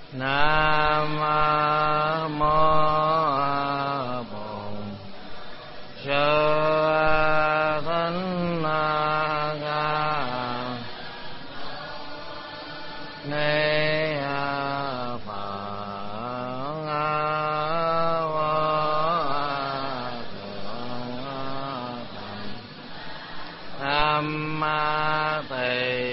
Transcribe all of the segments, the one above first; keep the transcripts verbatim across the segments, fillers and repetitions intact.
Nam mô Bổn Sư Thích Ca Ni Phật. Nam Tỳ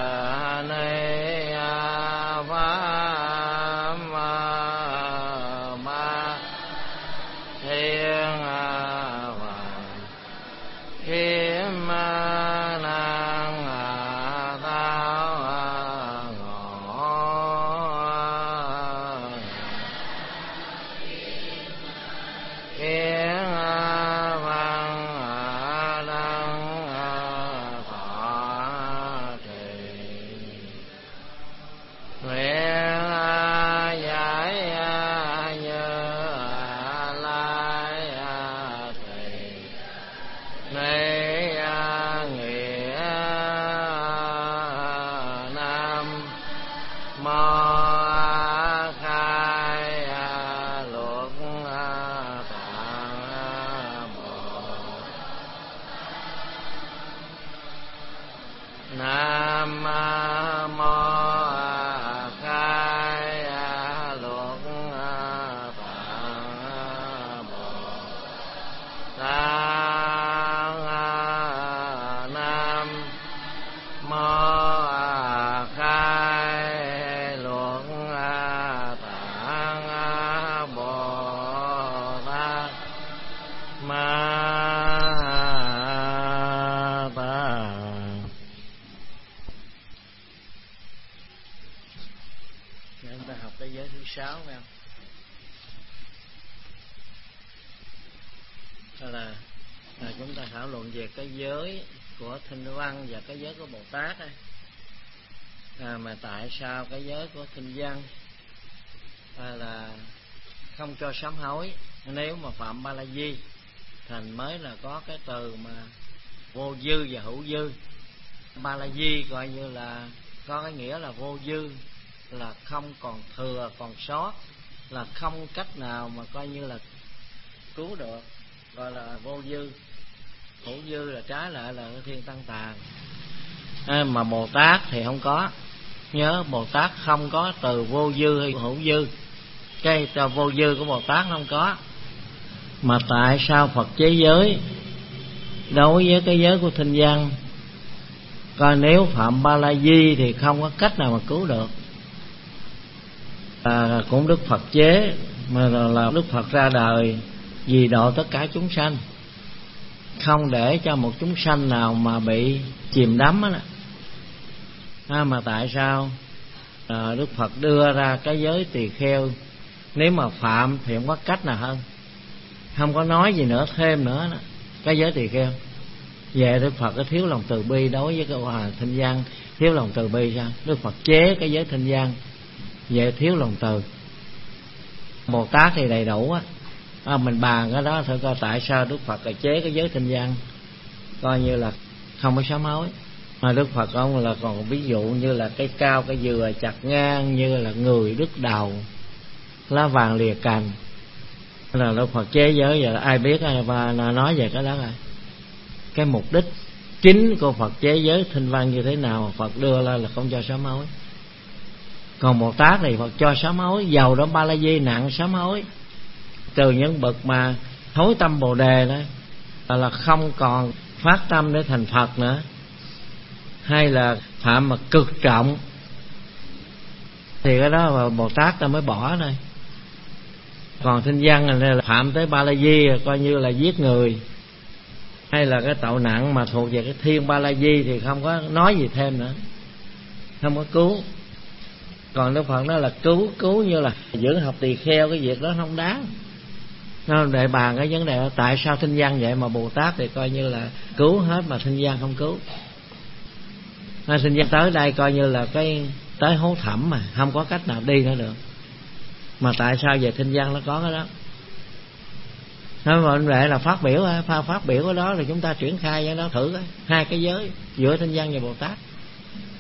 về cái giới của Thinh Văn và cái giới của Bồ Tát ấy. À, mà tại sao cái giới của Thinh Văn à, là không cho sám hối? Nếu mà phạm Ba La Di thành mới là có cái từ mà vô dư và hữu dư. Ba La Di gọi như là có cái nghĩa là vô dư, là không còn thừa còn sót, là không cách nào mà coi như là cứu được, gọi là vô dư. Hữu dư là trái lại là thiên tăng tàn. À, mà Bồ Tát thì không có. Nhớ Bồ Tát không có từ vô dư hay hữu dư. Cái từ vô dư của Bồ Tát không có. Mà tại sao Phật chế giới đối với cái giới của Thinh Văn, coi nếu phạm Ba La Di thì không có cách nào mà cứu được. À, cũng Đức Phật chế, mà là Đức Phật ra đời vì độ tất cả chúng sanh, không để cho một chúng sanh nào mà bị chìm đắm đó. À, mà tại sao à, Đức Phật đưa ra cái giới tỳ kheo, nếu mà phạm thì không có cách nào hơn, không có nói gì nữa thêm nữa đó. Cái giới tỳ kheo về Đức Phật có thiếu lòng từ bi đối với cái hòa Thinh Văn, thiếu lòng từ bi sao? Đức Phật chế cái giới Thinh Văn về thiếu lòng từ. Bồ Tát thì đầy đủ á. À, mình bàn cái đó thôi, coi tại sao Đức Phật là chế cái giới Thinh Văn coi như là không có sám hối. Mà Đức Phật ông là còn ví dụ như là cây cao cây dừa chặt ngang, như là người đứt đầu, lá vàng lìa cành, là Đức Phật chế giới. Giờ ai biết và nói về cái đó rồi. Cái mục đích chính của Phật chế giới Thinh Văn như thế nào, Phật đưa ra là không cho sám hối. Còn Bồ Tát thì Phật cho sám hối, dầu đó Ba La Di nặng sám hối, trừ những bậc mà thối tâm Bồ Đề đó, là không còn phát tâm để thành Phật nữa, hay là phạm mà cực trọng, thì cái đó là Bồ Tát ta mới bỏ thôi. Còn Thinh Văn là phạm tới Ba La Di coi như là giết người, hay là cái tội nặng mà thuộc về cái thiên Ba La Di thì không có nói gì thêm nữa, không có cứu. Còn Đức Phật đó là cứu, cứu như là giữ học tỳ kheo, cái việc đó không đáng. Nó để bàn cái vấn đề đó, tại sao Thinh Văn vậy mà Bồ Tát thì coi như là cứu hết mà Thinh Văn không cứu. Nên Thinh Văn tới đây coi như là cái tới hố thẳm mà không có cách nào đi nữa được. Mà tại sao về Thinh Văn nó có cái đó? Nói mà anh đệ là phát biểu, phát, phát biểu cái đó thì chúng ta triển khai cái đó thử cái hai cái giới giữa Thinh Văn và Bồ Tát.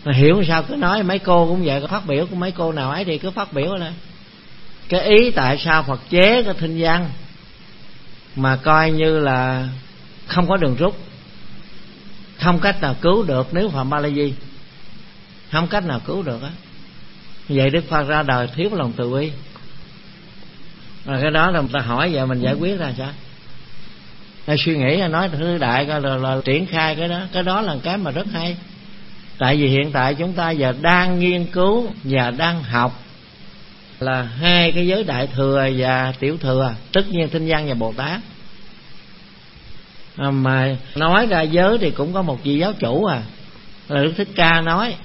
Mà hiểu sao cứ nói mấy cô cũng vậy, phát biểu của mấy cô nào ấy thì cứ phát biểu lên. Cái ý tại sao Phật chế cái thinh văn mà coi như là không có đường rút, không cách nào cứu được nếu phạm ba la di, không cách nào cứu được á. Vậy Đức Phật ra đời thiếu lòng từ bi. Rồi cái đó là người ta hỏi vậy mình giải quyết ra sao? Hay suy nghĩ là nói thứ đại coi là, là triển khai cái đó. Cái đó là cái mà rất hay. Tại vì hiện tại chúng ta giờ đang nghiên cứu và đang học là hai cái giới đại thừa và tiểu thừa, tất nhiên thinh văn và Bồ Tát. À, mà nói ra giới thì cũng có một vị giáo chủ à, là Đức Thích Ca nói.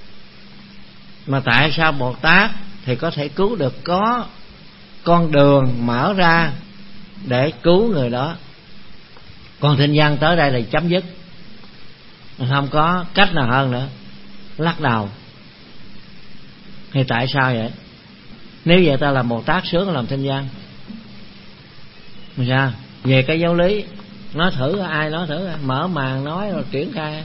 Mà tại sao Bồ Tát thì có thể cứu được, có con đường mở ra để cứu người đó, còn thinh văn tới đây là chấm dứt, không có cách nào hơn nữa, lắc đầu. Thì tại sao vậy? Nếu vậy ta làm Bồ Tát sướng làm thinh văn mà sao? Về cái giáo lý nói thử, ai nói thử, mở màn nói rồi triển khai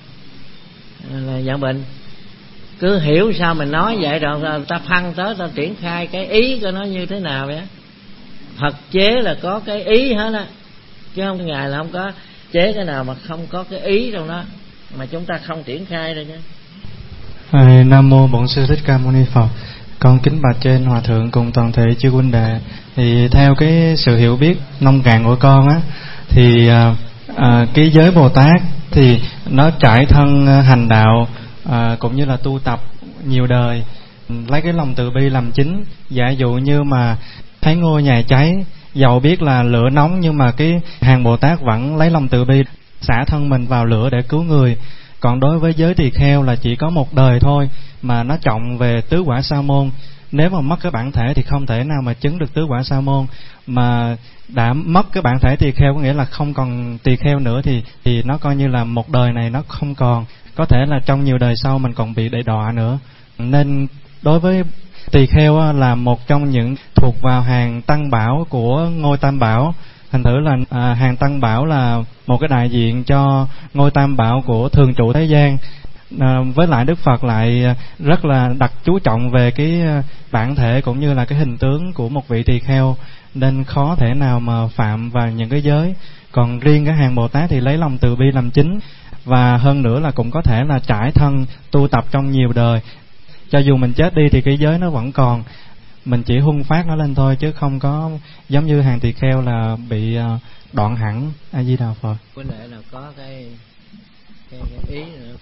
là Giảng Bình. Cứ hiểu sao mình nói vậy rồi ta phăng tới ta triển khai cái ý của nó như thế nào vậy. Phật chế là có cái ý hết á, chứ không, Ngài là không có chế cái nào mà không có cái ý trong đó, mà chúng ta không triển khai rồi chứ. À, Nam mô Bổn Sư Thích Ca Mâu Ni Phật. Con kính bạch trên Hòa thượng cùng toàn thể chư huynh đệ. Thì theo cái sự hiểu biết nông cạn của con á, thì à, à, cái giới Bồ Tát thì nó trải thân hành đạo, à, cũng như là tu tập nhiều đời, lấy cái lòng từ bi làm chính. Giả dụ như mà thấy ngôi nhà cháy, dầu biết là lửa nóng, nhưng mà cái hàng Bồ Tát vẫn lấy lòng từ bi xả thân mình vào lửa để cứu người. Còn đối với giới tỳ kheo là chỉ có một đời thôi, mà nó trọng về tứ quả sa môn. Nếu mà mất cái bản thể thì không thể nào mà chứng được tứ quả sa môn. Mà đã mất cái bản thể tỳ kheo có nghĩa là không còn tỳ kheo nữa, thì thì nó coi như là một đời này nó không còn, có thể là trong nhiều đời sau mình còn bị đày đọa nữa. Nên đối với tỳ kheo là một trong những thuộc vào hàng tăng bảo của ngôi Tam Bảo. Thành thử là à, hàng tăng bảo là một cái đại diện cho ngôi Tam Bảo của thường trụ thế gian. À, với lại Đức Phật lại rất là đặt chú trọng về cái bản thể cũng như là cái hình tướng của một vị tỳ kheo, nên khó thể nào mà phạm vào những cái giới. Còn riêng cái hàng Bồ Tát thì lấy lòng từ bi làm chính, và hơn nữa là cũng có thể là trải thân tu tập trong nhiều đời. Cho dù mình chết đi thì cái giới nó vẫn còn, mình chỉ hung phát nó lên thôi, chứ không có giống như hàng tỳ kheo là bị đoạn hẳn. A Di Đà Phật. Vấn đề là có cái, cái, cái ý nữa.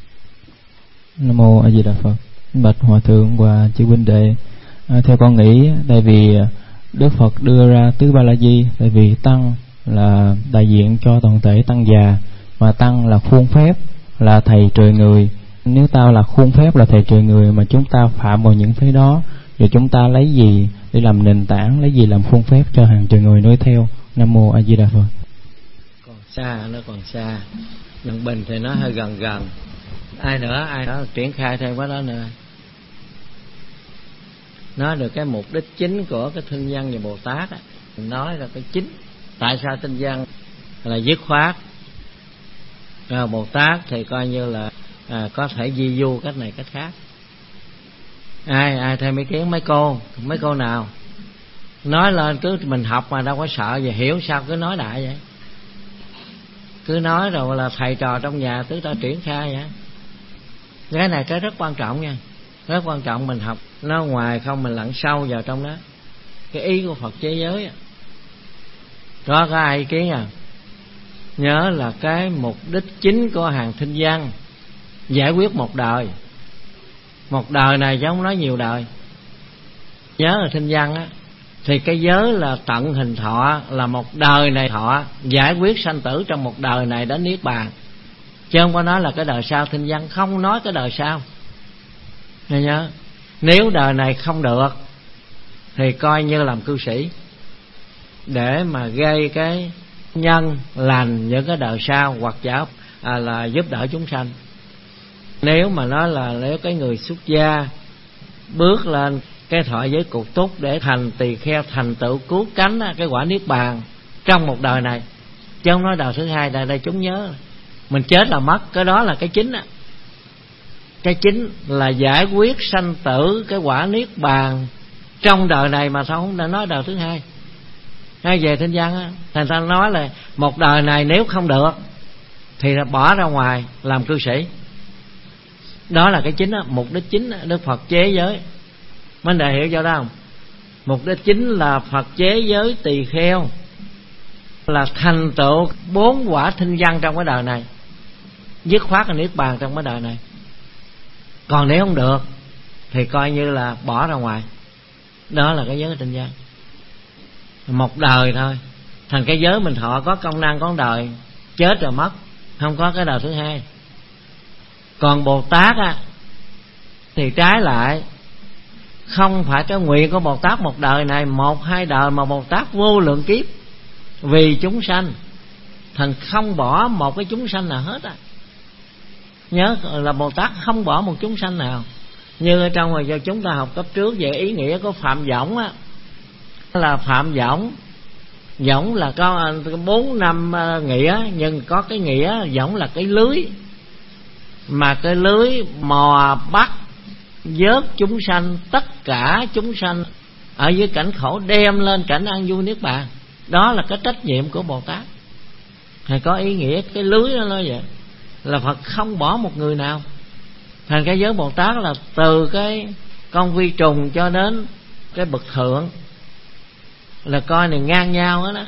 Nam mô A Di Đà Phật. Bạch Hòa thượng và chư huynh đệ, à, theo con nghĩ, tại vì Đức Phật đưa ra tứ ba la di, tại vì tăng là đại diện cho toàn thể tăng già, mà tăng là khuôn phép, là thầy trời người. Nếu tao là khuôn phép, là thầy trời người, mà chúng ta phạm vào những cái đó, rồi chúng ta lấy gì để làm nền tảng, lấy gì làm khuôn phép cho hàng trời người nói theo. Nam mô A Di Đà Phật. Còn xa, nó còn xa. Giảng Bình thì nó hơi gần gần. Ai nữa, ai đó triển khai thêm cái đó nữa. Nói được cái mục đích chính của cái thinh văn và Bồ Tát á, mình nói là cái chính. Tại sao thinh văn là dứt khoát, à, Bồ Tát thì coi như là à, có thể di du cách này cách khác. Ai ai thêm ý kiến? Mấy cô, mấy cô nào nói lên, cứ mình học mà đâu có sợ gì, hiểu sao cứ nói đại vậy, cứ nói rồi là thầy trò trong nhà tứ ta triển khai vậy. Cái này cái rất quan trọng nha, rất quan trọng. Mình học nó ngoài không, mình lặn sâu vào trong đó, cái ý của Phật chế giới. Có có ai ý kiến à? Nhớ là cái mục đích chính của hàng thinh văn giải quyết một đời, một đời này chứ không nói nhiều đời. Nhớ là thinh văn á, thì cái giới là tận hình thọ, là một đời này thọ, giải quyết sanh tử trong một đời này đến niết bàn, chứ không có nói là cái đời sau. Thinh văn không nói cái đời sau. Nghe nhớ, nếu đời này không được thì coi như làm cư sĩ, để mà gây cái nhân lành những cái đời sau, hoặc giả à, là giúp đỡ chúng sanh. Nếu mà nói là nếu cái người xuất gia bước lên cái thọ giới cục túc để thành tỳ kheo, thành tựu cứu cánh cái quả niết bàn trong một đời này, chứ không nói đời thứ hai. Đời đây chúng nhớ mình chết là mất, cái đó là cái chính á. Cái chính là giải quyết sanh tử, cái quả niết bàn trong đời này mà sao không đã nói đời thứ hai. Ngay về thế gian á, thành ta nói là một đời này nếu không được thì bỏ ra ngoài làm cư sĩ. Đó là cái chính á, mục đích chính á, Đức Phật chế giới. Mấy đại hiểu cho đó không? Mục đích chính là Phật chế giới tỳ kheo, là thành tựu bốn quả thinh văn trong cái đời này, dứt khoát là niết bàn trong cái đời này. Còn nếu không được thì coi như là bỏ ra ngoài. Đó là cái giới thinh văn. Một đời thôi. Thành cái giới mình thọ có công năng có đời, chết rồi mất, không có cái đời thứ hai. Còn Bồ Tát á thì trái lại, không phải cái nguyện của Bồ Tát một đời này, một hai đời, mà Bồ Tát vô lượng kiếp vì chúng sanh. Thành không bỏ một cái chúng sanh nào hết á. Nhớ là Bồ Tát không bỏ một chúng sanh nào. Như ở trong rồi chúng ta học cấp trước về ý nghĩa của Phạm Võng á, là Phạm Võng. Võng là có bốn năm nghĩa, nhưng có cái nghĩa võng là cái lưới, mà cái lưới mò bắt vớt chúng sanh, tất cả chúng sanh ở dưới cảnh khổ đem lên cảnh an vui niết bàn. Đó là cái trách nhiệm của Bồ Tát. Thì có ý nghĩa cái lưới đó nói vậy, là Phật không bỏ một người nào. Thành cái giới Bồ Tát là từ cái con vi trùng cho đến cái bậc thượng, là coi này ngang nhau đó, đó.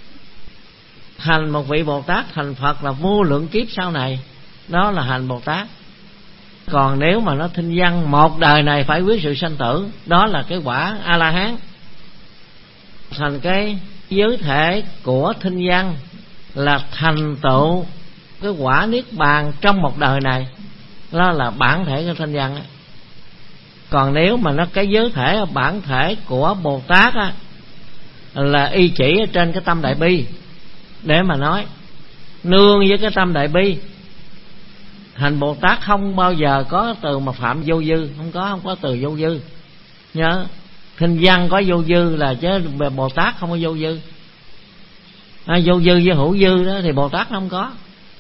Thành một vị Bồ Tát thành Phật là vô lượng kiếp sau này. Đó là hành Bồ Tát. Còn nếu mà nó thinh văn, một đời này phải quyết sự sanh tử, đó là cái quả A-la-hán. Thành cái giới thể của thinh văn là thành tựu cái quả niết bàn trong một đời này. Đó là bản thể của thinh văn á. Còn nếu mà nó cái giới thể bản thể của Bồ Tát á, là y chỉ ở trên cái tâm đại bi để mà nói, nương với cái tâm đại bi. Thành Bồ Tát không bao giờ có từ mà phạm vô dư, không có không có từ vô dư. Nhớ thinh văn có vô dư là chứ Bồ Tát không có vô dư. À, vô dư với hữu dư đó thì Bồ Tát không có.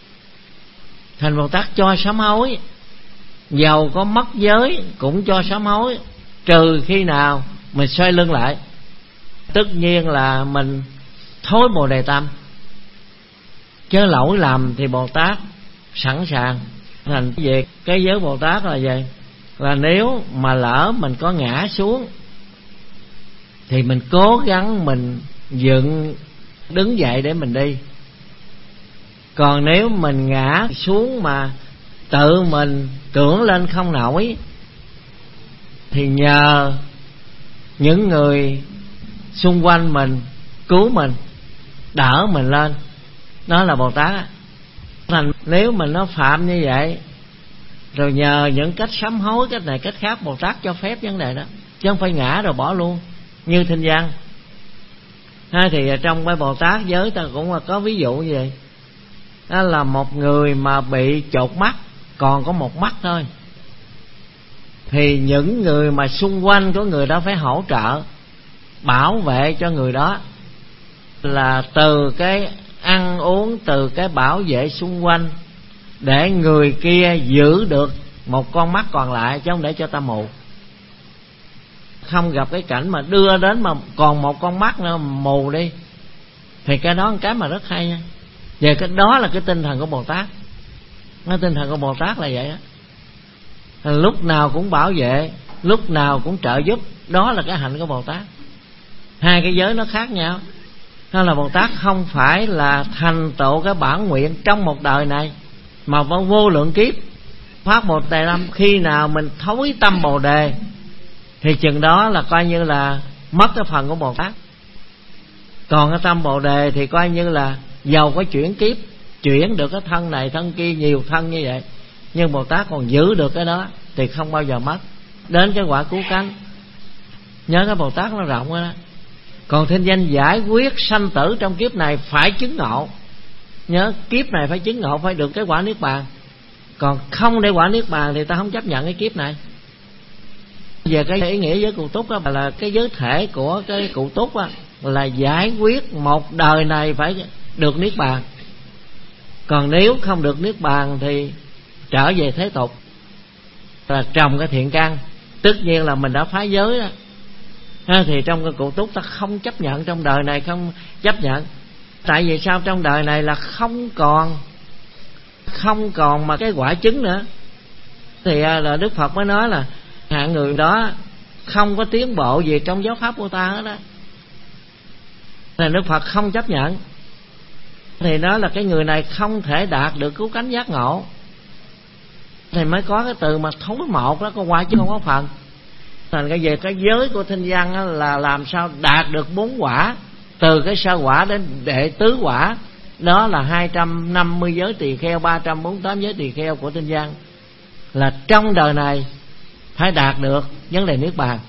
Thành Bồ Tát cho sám hối, giàu có mất giới cũng cho sám hối, trừ khi nào mình xoay lưng lại, tất nhiên là mình thối Bồ Đề Tâm. Chứ lỗi lầm thì Bồ Tát sẵn sàng. Thành về cái giới Bồ Tát là vậy, là nếu mà lỡ mình có ngã xuống thì mình cố gắng mình dựng đứng dậy để mình đi. Còn nếu mình ngã xuống mà tự mình tưởng lên không nổi thì nhờ những người xung quanh mình cứu mình, đỡ mình lên. Đó là Bồ Tát á. Thành nếu mà nó phạm như vậy, rồi nhờ những cách sám hối, cách này cách khác, Bồ Tát cho phép vấn đề đó, chứ không phải ngã rồi bỏ luôn như thinh văn. Hay thì trong cái Bồ Tát giới ta cũng có ví dụ như vậy. Đó là một người mà bị chột mắt, còn có một mắt thôi, thì những người mà xung quanh của người đó phải hỗ trợ bảo vệ cho người đó, là từ cái ăn uống, từ cái bảo vệ xung quanh, để người kia giữ được một con mắt còn lại, chứ không để cho ta mù. Không gặp cái cảnh mà đưa đến mà còn một con mắt nữa mù đi, thì cái đó là cái mà rất hay nha. Về cái đó là cái tinh thần của Bồ Tát. Cái tinh thần của Bồ Tát là vậy á, lúc nào cũng bảo vệ, lúc nào cũng trợ giúp. Đó là cái hạnh của Bồ Tát. Hai cái giới nó khác nhau. Đó là Bồ Tát không phải là thành tựu cái bản nguyện trong một đời này, mà vô, vô lượng kiếp phát Bồ Đề Tâm. Khi nào mình thối tâm Bồ Đề thì chừng đó là coi như là mất cái phần của Bồ Tát. Còn cái tâm Bồ Đề thì coi như là giàu có chuyển kiếp, chuyển được cái thân này thân kia, nhiều thân như vậy, nhưng Bồ Tát còn giữ được cái đó thì không bao giờ mất, đến cái quả cứu cánh. Nhớ cái Bồ Tát nó rộng đó. Còn thinh danh giải quyết sanh tử trong kiếp này phải chứng ngộ. Nhớ kiếp này phải chứng ngộ, phải được cái quả niết bàn. Còn không để quả niết bàn thì ta không chấp nhận cái kiếp này. Về cái ý nghĩa giới cụ túc đó, là cái giới thể của cái cụ túc đó, là giải quyết một đời này phải được niết bàn. Còn nếu không được niết bàn thì trở về thế tục. là trồng cái thiện căn, tất nhiên là mình đã phá giới đó. Ha, thì trong cái cụ túc ta không chấp nhận, trong đời này không chấp nhận. Tại vì sao? Trong đời này là không còn không còn mà cái quả chứng nữa. Thì là Đức Phật mới nói là hạng người đó không có tiến bộ gì trong giáo pháp của ta hết đó. Thì Đức Phật không chấp nhận. Thì nói là cái người này không thể đạt được cứu cánh giác ngộ. Thì mới có cái từ mà thối một đó, có quả chứ không có phần. Thành cái về cái giới của thinh văn là làm sao đạt được bốn quả, từ cái sơ quả đến đệ tứ quả. Đó là hai trăm năm mươi giới tỳ kheo, ba trăm bốn mươi tám giới tỳ kheo của thinh văn. Là trong đời này phải đạt được vấn đề niết bàn.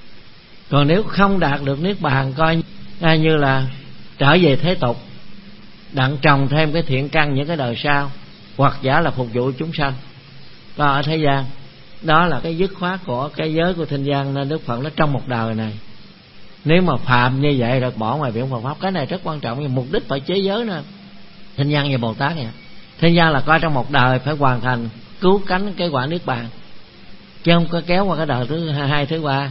Còn nếu không đạt được niết bàn, coi như là trở về thế tục, đặng trồng thêm cái thiện căn những cái đời sau, hoặc giả là phục vụ chúng sanh và ở thế gian. Đó là cái dứt khoát của cái giới của thinh văn. Nên Đức Phật nó trong một đời này, nếu mà phạm như vậy rồi bỏ ngoài biển Phật pháp. Cái này rất quan trọng, mục đích phải chế giới nữa. Thinh văn và Bồ Tát này, thinh văn là coi trong một đời phải hoàn thành cứu cánh cái quả niết bàn, chứ không có kéo qua cái đời thứ hai thứ ba.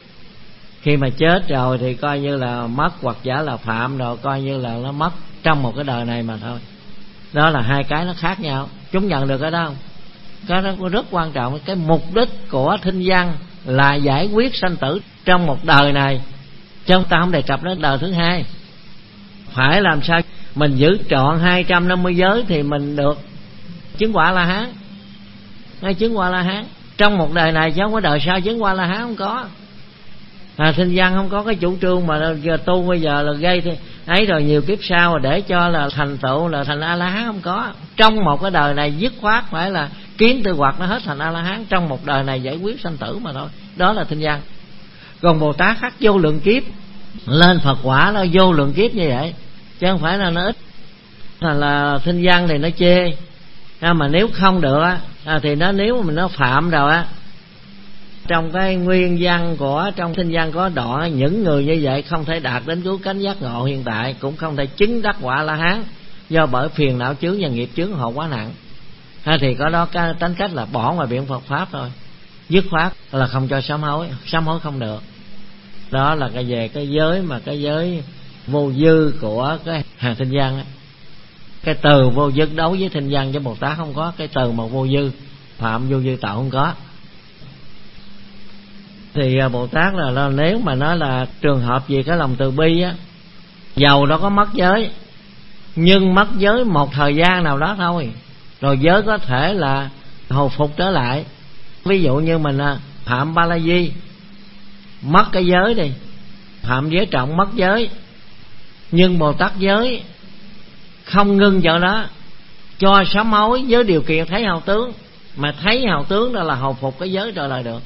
Khi mà chết rồi thì coi như là mất, hoặc giả là phạm rồi coi như là nó mất trong một cái đời này mà thôi. Đó là hai cái nó khác nhau. Chúng nhận được cái đó không? Cái đó rất quan trọng. Cái mục đích của thinh văn là giải quyết sanh tử trong một đời này, chứ chúng ta không đề cập đến đời thứ hai. Phải làm sao mình giữ trọn hai trăm năm mươi giới thì mình được chứng quả La Hán. Ngay chứng quả La Hán trong một đời này, chứ không có đời sau chứng quả La Hán không có. À, thinh văn không có cái chủ trương mà giờ tu bây giờ là gây thì ấy rồi nhiều kiếp sau để cho là thành tựu là thành A La Hán, không có. Trong một cái đời này dứt khoát phải là kiến tư hoặc nó hết thành A La Hán, trong một đời này giải quyết sanh tử mà thôi. Đó là thinh văn. Còn Bồ Tát khác vô lượng kiếp lên Phật quả, nó vô lượng kiếp như vậy, chứ không phải là nó ít. Là, là thinh văn thì nó chê, à, mà nếu không được á, à, thì nó nếu mà nó phạm rồi á, trong cái nguyên văn của trong thinh văn có đoạn những người như vậy không thể đạt đến cứu cánh giác ngộ hiện tại, cũng không thể chứng đắc quả La Hán, do bởi phiền não chướng và nghiệp chướng họ quá nặng. À, thì có đó cái tánh cách là bỏ ngoài biển Phật pháp thôi, dứt khoát là không cho sám hối, sám hối không được. Đó là cái về cái giới mà cái giới vô dư của cái hàng thinh văn á. Cái từ vô dư đối với thinh văn với Bồ Tát không có cái từ mà vô dư, phạm vô dư tạo không có. Thì Bồ Tát là, là nếu mà nói là trường hợp gì cái lòng từ bi á, dầu nó có mất giới, nhưng mất giới một thời gian nào đó thôi, rồi giới có thể là hồi phục trở lại. Ví dụ như mình phạm Ba La Di, mất cái giới đi, phạm giới trọng mất giới, nhưng Bồ Tát giới không ngưng chỗ đó, cho sám hối với điều kiện thấy hào tướng. Mà thấy hào tướng đó là hồi phục cái giới trở lại được.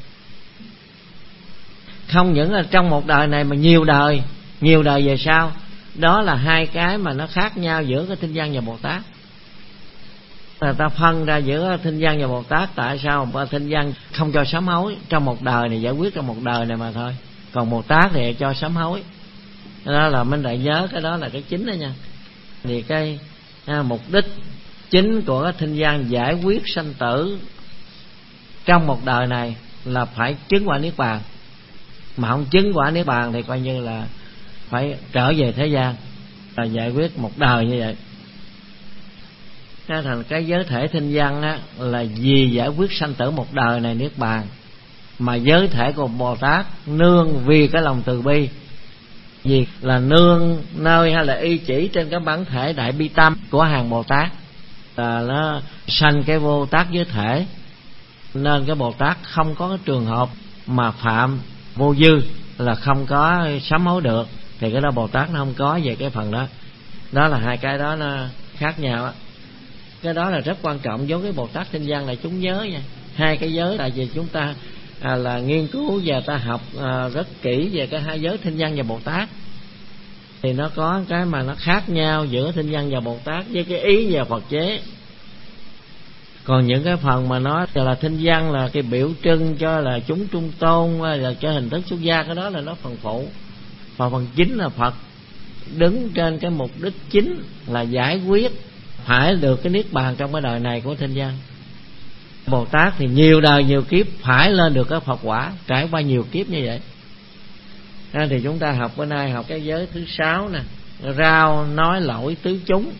Không những là trong một đời này mà nhiều đời, nhiều đời về sau. Đó là hai cái mà nó khác nhau giữa cái thinh văn và Bồ Tát. Người ta phân ra giữa thinh văn và Bồ Tát. Tại sao mà thinh văn không cho sám hối trong một đời này, giải quyết trong một đời này mà thôi, còn Bồ Tát thì cho sám hối. Đó là mình lại nhớ cái đó là cái chính đó nha. Thì cái à, mục đích chính của cái thinh văn giải quyết sanh tử trong một đời này là phải chứng quả niết bàn. Mà không chứng quả niết bàn thì coi như là phải trở về thế gian, là giải quyết một đời như vậy. Cái thành cái giới thể thinh văn á, là vì giải quyết sanh tử một đời này niết bàn. Mà giới thể của Bồ Tát nương vì cái lòng từ bi, vì là nương nơi hay là y chỉ trên cái bản thể đại bi tâm của hàng Bồ Tát, là nó sanh cái vô tác giới thể. Nên cái Bồ Tát không có cái trường hợp mà phạm vô dư là không có sám hối được, thì cái đó Bồ Tát nó không có về cái phần đó. Đó là hai cái đó nó khác nhau á. Cái đó là rất quan trọng với cái Bồ Tát thinh văn là chúng nhớ nha. Hai cái giới tại vì chúng ta à, là nghiên cứu và ta học à, rất kỹ về cái hai giới thinh văn và Bồ Tát, thì nó có cái mà nó khác nhau giữa thinh văn và Bồ Tát với cái ý và Phật chế. Còn những cái phần mà nó là thinh văn là cái biểu trưng cho là chúng trung tôn, là cho hình thức xuất gia, cái đó là nó phần phụ. Và phần chính là Phật đứng trên cái mục đích chính là giải quyết phải được cái niết bàn trong cái đời này của thinh văn. Bồ Tát thì nhiều đời nhiều kiếp phải lên được cái Phật quả, trải qua nhiều kiếp như vậy. Nên thì chúng ta học bữa nay học cái giới thứ sáu nè, rao nói lỗi tứ chúng.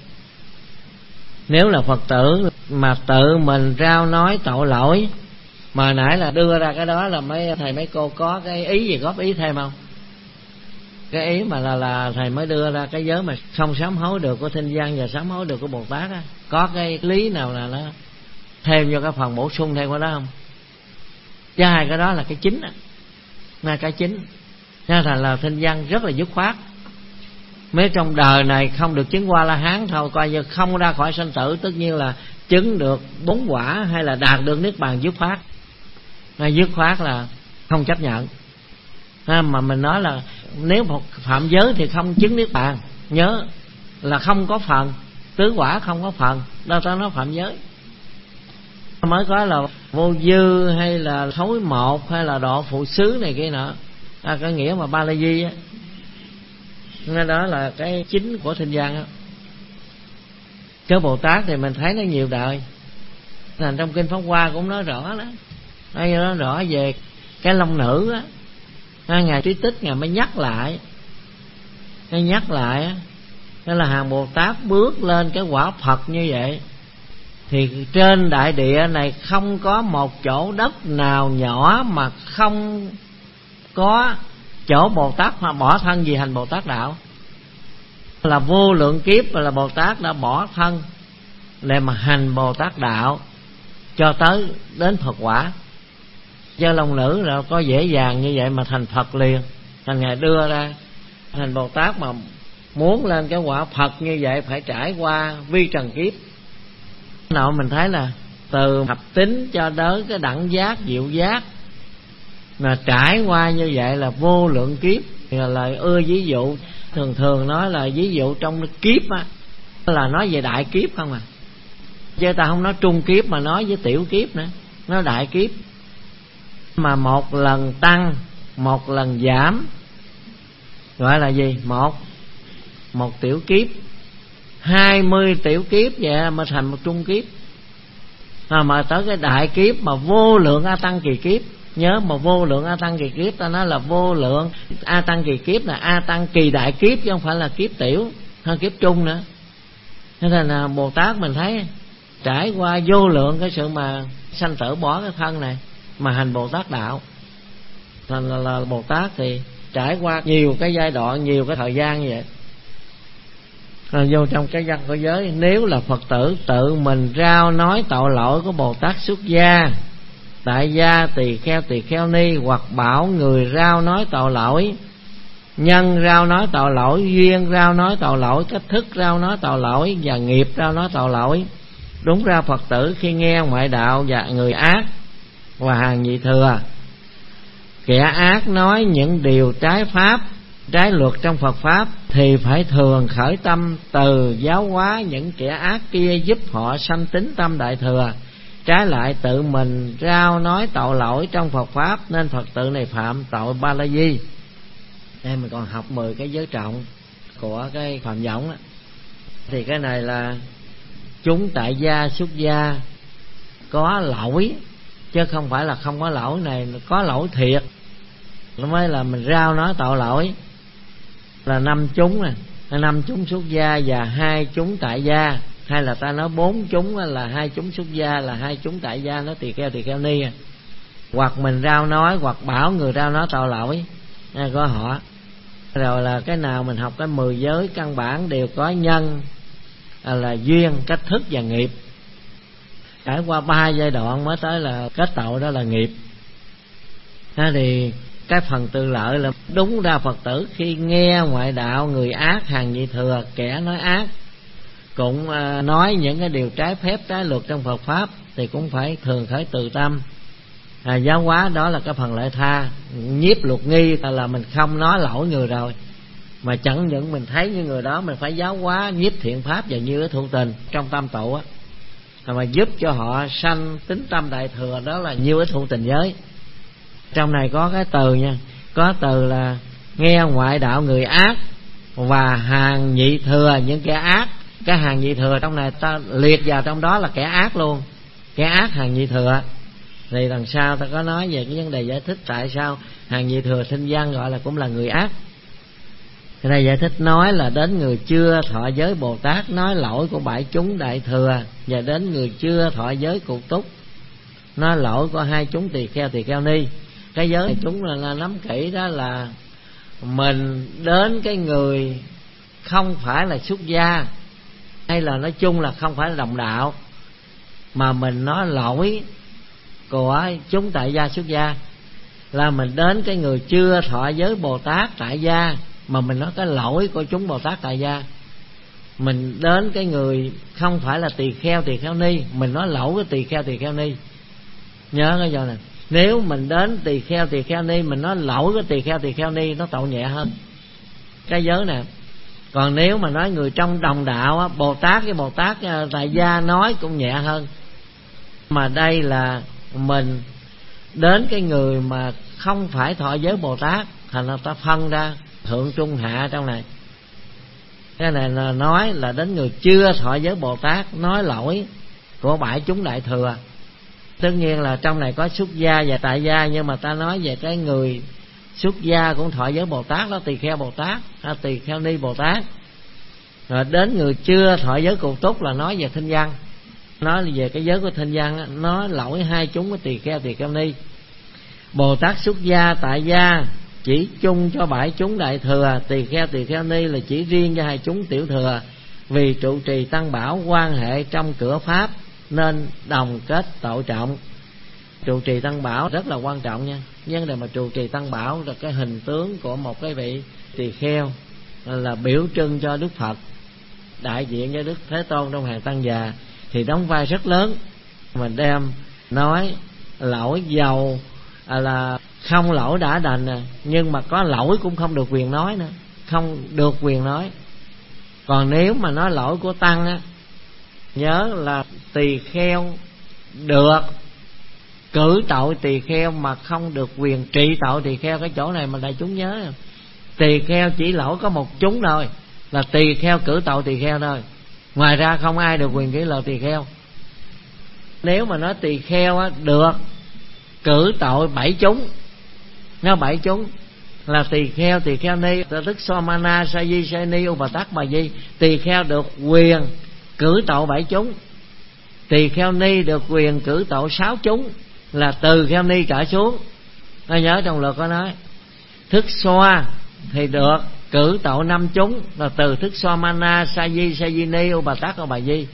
Nếu là Phật tử mà tự mình rao nói tội lỗi, mà nãy là đưa ra cái đó là mấy thầy mấy cô có cái ý gì góp ý thêm không? Cái ý mà là là thầy mới đưa ra cái giới mà không sám hối được của Thinh Văn và sám hối được của Bồ Tát á, có cái lý nào là nó thêm vô cái phần bổ sung thêm qua đó không? Chứ hai cái đó là cái chính á, là cái chính. Nên thành là Thinh Văn rất là dứt khoát. Mấy trong đời này không được chứng qua La Hán thôi, coi như không ra khỏi sanh tử, tất nhiên là chứng được bốn quả hay là đạt được niết bàn dứt khoát. Nên dứt khoát là không chấp nhận. À, mà mình nói là nếu một phạm giới thì không chứng niết bàn, nhớ là không có phần, tứ quả không có phần, đâu ta nói phạm giới. Mới có là vô dư hay là thối một hay là độ phụ xứ này kia nọ, à, cái nghĩa mà Ba La Di á. Nên đó là cái chính của Thinh Văn á. Cái Bồ Tát thì mình thấy nó nhiều đời. Thành trong kinh Pháp Hoa cũng nói rõ đó, nói nói rõ về cái long nữ á. Ngài Trí Tích Ngài mới nhắc lại, Ngài nhắc lại á, đó là hàng Bồ Tát bước lên cái quả Phật như vậy thì trên đại địa này không có một chỗ đất nào nhỏ mà không có chỗ Bồ Tát mà bỏ thân vì hành Bồ Tát đạo. Là vô lượng kiếp là Bồ Tát đã bỏ thân để mà hành Bồ Tát đạo cho tới đến Phật quả. Do long nữ là có dễ dàng như vậy mà thành Phật liền. Thành Ngài đưa ra thành Bồ Tát mà muốn lên cái quả Phật như vậy phải trải qua vi trần kiếp. Nào mình thấy là từ thập tính cho đến cái đẳng giác diệu giác mà trải qua như vậy là vô lượng kiếp. Là lời ưa ví dụ, thường thường nói là ví dụ trong kiếp á, là nói về đại kiếp không à, chứ ta không nói trung kiếp mà nói với tiểu kiếp nữa, nói đại kiếp. Mà một lần tăng, một lần giảm gọi là gì? Một một tiểu kiếp. Hai mươi tiểu kiếp vậy mà thành một trung kiếp. À, mà tới cái đại kiếp mà vô lượng A Tăng kỳ kiếp. Nhớ mà vô lượng A Tăng kỳ kiếp, ta nói là vô lượng A Tăng kỳ kiếp là A Tăng kỳ đại kiếp, chứ không phải là kiếp tiểu hay kiếp trung nữa. Nên là Bồ Tát mình thấy trải qua vô lượng cái sự mà sanh tử bỏ cái thân này mà hành Bồ Tát đạo. Thành là, là Bồ Tát thì trải qua nhiều cái giai đoạn, nhiều cái thời gian như vậy. Rồi vô trong cái văn của giới, nếu là Phật tử tự mình rao nói tội lỗi của Bồ Tát xuất gia, tại gia, tỳ kheo, tỳ kheo ni, hoặc bảo người rao nói tội lỗi, nhân rao nói tội lỗi, duyên rao nói tội lỗi, cách thức rao nói tội lỗi và nghiệp rao nói tội lỗi. Đúng ra Phật tử khi nghe ngoại đạo và người ác và hàng nhị thừa, kẻ ác nói những điều trái pháp, trái luật trong Phật pháp, thì phải thường khởi tâm từ giáo hóa những kẻ ác kia, giúp họ sanh tín tâm đại thừa. Trái lại tự mình rao nói tội lỗi trong Phật pháp, nên Phật tử này phạm tội Ba La Di. Đây mình còn học mười cái giới trọng của cái Phạm Võng đó. Thì cái này là chúng tại gia xuất gia có lỗi, chứ không phải là không có lỗi. Này có lỗi thiệt nó mới là mình rao nói tội lỗi. Là năm chúng nè, năm chúng xuất gia và hai chúng tại gia, hay là ta nói bốn chúng là hai chúng xuất gia, là hai chúng tại gia, nó tỳ kheo tỳ kheo ni. Hoặc mình rao nói, hoặc bảo người rao nói tội lỗi của họ. Rồi là cái nào mình học cái mười giới căn bản đều có nhân, là duyên, cách thức và nghiệp. Trải qua ba giai đoạn mới tới là kết tội, đó là nghiệp. Thế thì cái phần tư lợi là đúng ra Phật tử khi nghe ngoại đạo, người ác, hàng nhị thừa, kẻ nói ác, cũng nói những cái điều trái phép, trái luật trong Phật pháp, thì cũng phải thường khởi từ tâm à, giáo hóa. Đó là cái phần lợi tha. Nhiếp luật nghi là mình không nói lỗi người rồi, mà chẳng những mình thấy như người đó, mình phải giáo hóa nhiếp thiện pháp và như thụ tình trong tâm tụ á, mà giúp cho họ sanh tín tâm đại thừa. Đó là như thụ tình giới. Trong này có cái từ nha, có từ là nghe ngoại đạo người ác và hàng nhị thừa những kẻ ác. Cái hàng nhị thừa trong này ta liệt vào trong đó là kẻ ác luôn. cái ác hàng nhị thừa. Thì đằng sau ta có nói về cái vấn đề giải thích tại sao hàng nhị thừa sinh văn gọi là cũng là người ác. Cái này giải thích nói là đến người chưa thọ giới Bồ Tát nói lỗi của bảy chúng đại thừa, và đến người chưa thọ giới Cục Túc nói lỗi của hai chúng tỳ kheo tỳ kheo ni. Cái giới này chúng là, là nắm kỹ đó là mình đến cái người không phải là xuất gia, hay là nói chung là không phải là đồng đạo, mà mình nói lỗi của chúng tại gia xuất gia, là mình đến cái người chưa thọ giới Bồ Tát tại gia mà mình nói cái lỗi của chúng Bồ Tát tại gia. Mình đến cái người không phải là tỳ kheo tỳ kheo ni, mình nói lỗi của tỳ kheo tỳ kheo ni. Nhớ cái giờ này, nếu mình đến tỳ kheo tỳ kheo ni mình nói lỗi của tỳ kheo tỳ kheo ni, nó tội nhẹ hơn cái giới nè. Còn nếu mà nói người trong đồng đạo á, Bồ Tát với Bồ Tát tại gia nói cũng nhẹ hơn. Mà đây là mình đến cái người mà không phải thọ giới Bồ Tát, thành ra ta phân ra thượng trung hạ trong này. Cái này là nói là đến người chưa thọ giới Bồ Tát nói lỗi của bảy chúng đại thừa. Tất nhiên là trong này có xuất gia và tại gia, nhưng mà ta nói về cái người xuất gia cũng thọ giới Bồ Tát, đó tỳ kheo Bồ Tát, hay tỳ kheo ni Bồ Tát. Rồi đến người chưa thọ giới Cục Túc là nói về thinh văn, nói về cái giới của thinh văn, nói lỗi hai chúng của tỳ kheo tỳ kheo ni. Bồ Tát xuất gia tại gia chỉ chung cho bảy chúng đại thừa, tỳ kheo tỳ kheo ni là chỉ riêng cho hai chúng tiểu thừa. Vì trụ trì tăng bảo quan hệ trong cửa pháp nên đồng kết tội trọng. Trụ trì tăng bảo rất là quan trọng nha. Vấn đề mà trụ trì tăng bảo là cái hình tướng của một cái vị tỳ kheo, là biểu trưng cho Đức Phật, đại diện cho Đức Thế Tôn trong hàng tăng già, thì đóng vai rất lớn. Mình đem nói lỗi giàu à là không lỗi đã đành nè, nhưng mà có lỗi cũng không được quyền nói nữa, không được quyền nói. Còn nếu mà nói lỗi của tăng á, nhớ là tỳ kheo được cử tội tỳ kheo mà không được quyền trị tội tỳ kheo. Cái chỗ này mà đại chúng nhớ, tỳ kheo chỉ lỗi có một chúng thôi, là tỳ kheo cử tội tỳ kheo thôi, ngoài ra không ai được quyền kỷ luật tỳ kheo. Nếu mà nói tỳ kheo á, được cử tội bảy chúng, nó bảy chúng là tỳ kheo tỳ kheo ni, tức Somana Sa Di Sa Ni U Bà Tát Bà Di. Tỳ kheo được quyền cử tội bảy chúng, tỳ kheo ni được quyền cử tội sáu chúng, là từ kheo ni trở xuống. Nó nhớ trong luật có nói thức xoa thì được cử tội năm chúng, là từ thức xoa Mana Sa Di Sa Di Ni U Bà Tát U Bà Di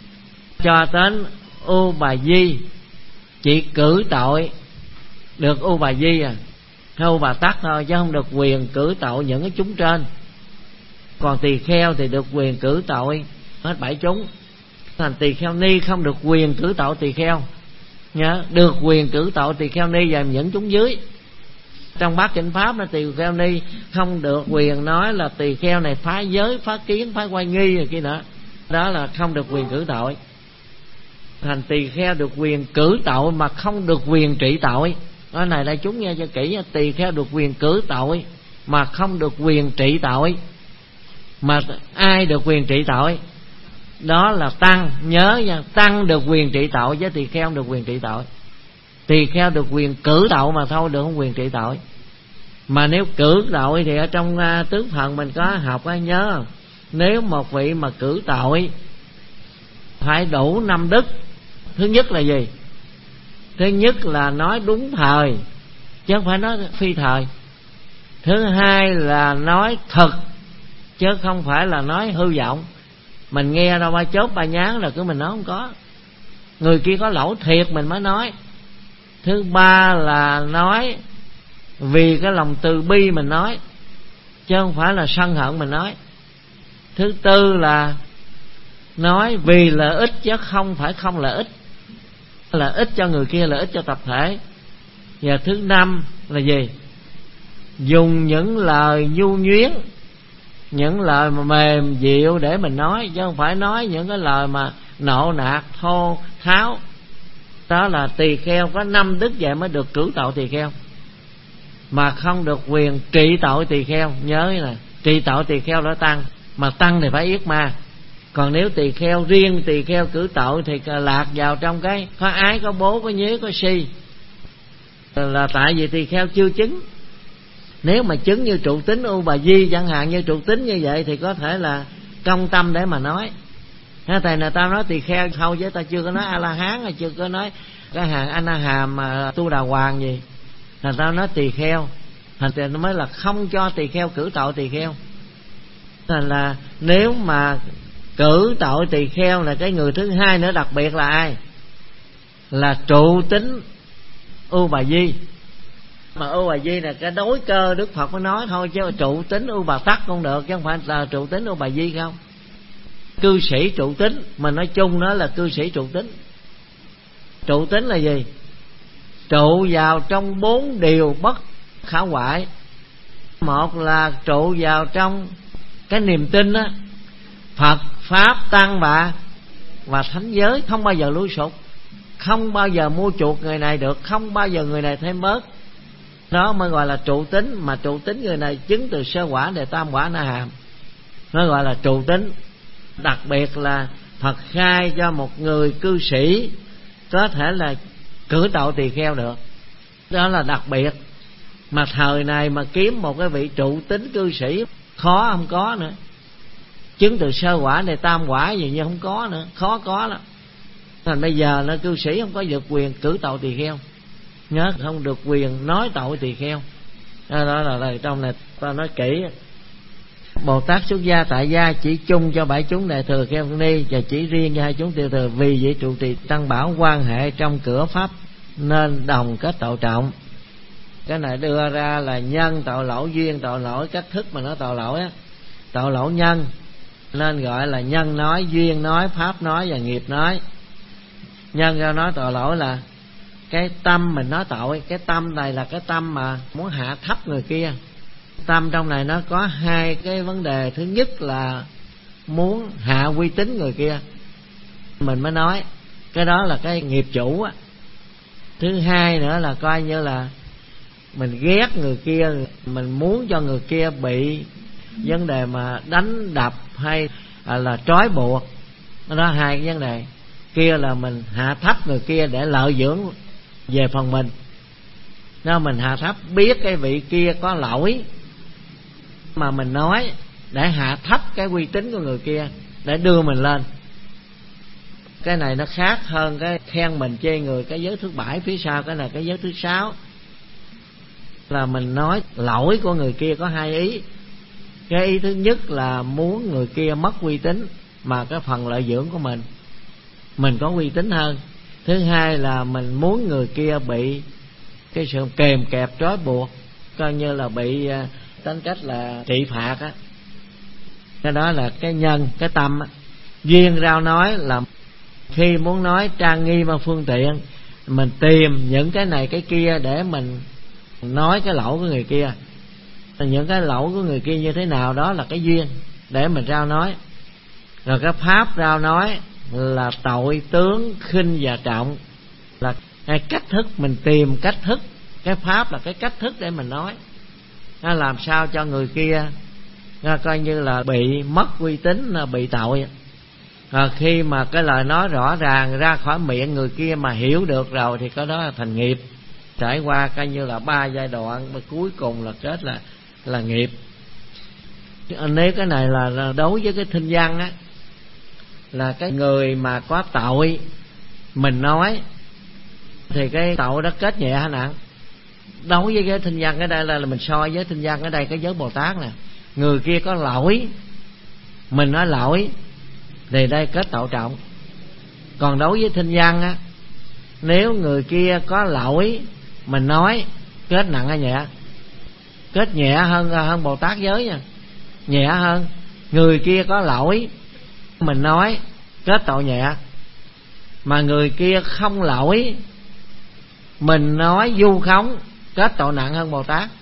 cho đến U Bà Di chỉ cử tội được U Bà Di à, U Bà Tát thôi, chứ không được quyền cử tội những cái chúng trên. Còn tỳ kheo thì được quyền cử tội hết bảy chúng. Thành tỳ kheo ni không được quyền cử tội tỳ kheo, nhớ, được quyền cử tội tỳ kheo ni và những chúng dưới. Trong bát chánh pháp là tỳ kheo ni không được quyền nói là tỳ kheo này phá giới, phá kiến, phá oai nghi rồi kia nữa, đó là không được quyền cử tội. Thành tỳ kheo được quyền cử tội mà không được quyền trị tội. Nói này đại chúng nghe cho kỹ, tỳ kheo được quyền cử tội mà không được quyền trị tội. Mà ai được quyền trị tội? Đó là tăng. Nhớ nha, tăng được quyền trị tội, với tỳ kheo được quyền trị tội. Tỳ kheo được quyền cử tội mà thôi, được không quyền trị tội. Mà nếu cử tội thì ở trong uh, tướng phần mình có học á, nhớ nếu một vị mà cử tội phải đủ năm đức. Thứ nhất là gì? Thứ nhất là nói đúng thời, chứ không phải nói phi thời. Thứ hai là nói thật, chứ không phải là nói hư vọng. Mình nghe đâu ba chốt ba nhán là cứ mình nói không có, người kia có lỗi thiệt mình mới nói. Thứ ba là nói vì cái lòng từ bi mình nói, chứ không phải là sân hận mình nói. Thứ tư là nói vì lợi ích chứ không phải không lợi ích, lợi ích cho người kia, lợi ích cho tập thể. Và thứ năm là gì? Dùng những lời nhu nhuyến, những lời mà mềm dịu để mình nói, chứ không phải nói những cái lời mà nộ nạt thô tháo. Đó là tỳ kheo có năm đức vậy mới được cử tội tỳ kheo, mà không được quyền trị tội tỳ kheo. Nhớ nè, trị tội tỳ kheo là tăng, mà tăng thì phải yết ma. Còn nếu tỳ kheo riêng tỳ kheo cử tội thì lạc vào trong cái có ái, có bố, có nhế, có si, là tại vì tỳ kheo chưa chứng. Nếu mà chứng như trụ tín U Bà Di chẳng hạn, như trụ tín như vậy thì có thể là công tâm để mà nói. Thầy này ta nói tỳ kheo thôi chứ ta chưa có nói A La Hán, hay chưa có nói cái hàng A Na Hàm mà Tu Đà Hoàng gì, là ta nói tỳ kheo. Thành ra nó mới là không cho tỳ kheo cử tội tỳ kheo. Thành là nếu mà cử tội tỳ kheo là cái người thứ hai nữa, đặc biệt là ai? Là trụ tín U Bà Di. Mà U Bà Di là cái đối cơ Đức Phật mới nói thôi, chứ trụ tín U Bà Tắc không được, chứ không phải là trụ tín U Bà Di không. Cư sĩ trụ tín, mà nói chung nó là cư sĩ trụ tín. Trụ tín là gì? Trụ vào trong bốn điều bất khả hoại. Một là trụ vào trong cái niềm tin á, Phật, Pháp, Tăng và và thánh giới, không bao giờ lui sụp, không bao giờ mua chuộc người này được, không bao giờ người này thêm bớt. Đó mới gọi là trụ tín. Mà trụ tín người này chứng từ sơ quả đề tam quả Na Hàm, nó gọi là trụ tín. Đặc biệt là Phật khai cho một người cư sĩ có thể là cử tội tỳ kheo được, đó là đặc biệt. Mà thời này mà kiếm một cái vị trụ tín cư sĩ khó không có nữa. Chứng từ sơ quả đề tam quả gì như không có nữa, khó có lắm. Thành bây giờ nó cư sĩ không có được quyền cử tội tỳ kheo, nhớ không được quyền nói tội tỳ kheo. Đó, đó là lời trong này ta nói kỹ. Bồ Tát xuất gia tại gia chỉ chung cho bảy chúng đại thừa kheo ni, và chỉ riêng cho hai chúng tiểu thừa. Vì vậy trụ trì tăng bảo quan hệ trong cửa pháp nên đồng kết tội trọng. Cái này đưa ra là nhân tội lỗi, duyên tội lỗi, cách thức mà nói tội lỗi á. Tội lỗi nhân nên gọi là nhân nói, duyên nói, pháp nói và nghiệp nói. Nhân ra nói tội lỗi là cái tâm mình nói tội. Cái tâm này là cái tâm mà muốn hạ thấp người kia. Tâm trong này nó có hai cái vấn đề. Thứ nhất là muốn hạ uy tín người kia, mình mới nói, cái đó là cái nghiệp chủ á. Thứ hai nữa là coi như là mình ghét người kia, mình muốn cho người kia bị vấn đề mà đánh đập hay là trói buộc. Đó, hai cái vấn đề kia là mình hạ thấp người kia để lợi dưỡng về phần mình. Nó mình hạ thấp, biết cái vị kia có lỗi mà mình nói để hạ thấp cái uy tín của người kia, để đưa mình lên. Cái này nó khác hơn cái khen mình chê người, cái giới thứ bảy phía sau. Cái này cái giới thứ sáu là mình nói lỗi của người kia có hai ý. Cái ý thứ nhất là muốn người kia mất uy tín, mà cái phần lợi dưỡng của mình mình có uy tín hơn. Thứ hai là mình muốn người kia bị cái sự kèm kẹp trói buộc, coi như là bị tính cách là trị phạt á. Cái đó là cái nhân, cái tâm á. Duyên rao nói là khi muốn nói trang nghi mà phương tiện, mình tìm những cái này cái kia để mình nói cái lỗi của người kia. Những cái lỗi của người kia như thế nào, đó là cái duyên để mình rao nói. Rồi cái pháp rao nói là tội tướng khinh và trọng, là cái cách thức mình tìm cách thức. Cái pháp là cái cách thức để mình nói, nó làm sao cho người kia nó coi như là bị mất uy tín, là bị tội. Rồi khi mà cái lời nói rõ ràng ra khỏi miệng người kia mà hiểu được rồi thì có đó là thành nghiệp. Trải qua coi như là ba giai đoạn, mà cuối cùng là kết là là nghiệp. Nếu cái này là, là đối với cái thinh văn á, là cái người mà có tội mình nói thì cái tội đó kết nhẹ hay nặng. Đối với cái thinh văn ở đây là, là mình soi với thinh văn ở đây, cái giới Bồ Tát nè, người kia có lỗi mình nói lỗi thì đây kết tội trọng. Còn đối với thinh văn á, nếu người kia có lỗi mình nói kết nặng hay nhẹ? Kết nhẹ hơn hơn Bồ Tát giới nha, nhẹ hơn. Người kia có lỗi mình nói kết tội nhẹ, mà người kia không lỗi mình nói vu khống kết tội nặng hơn Bồ Tát.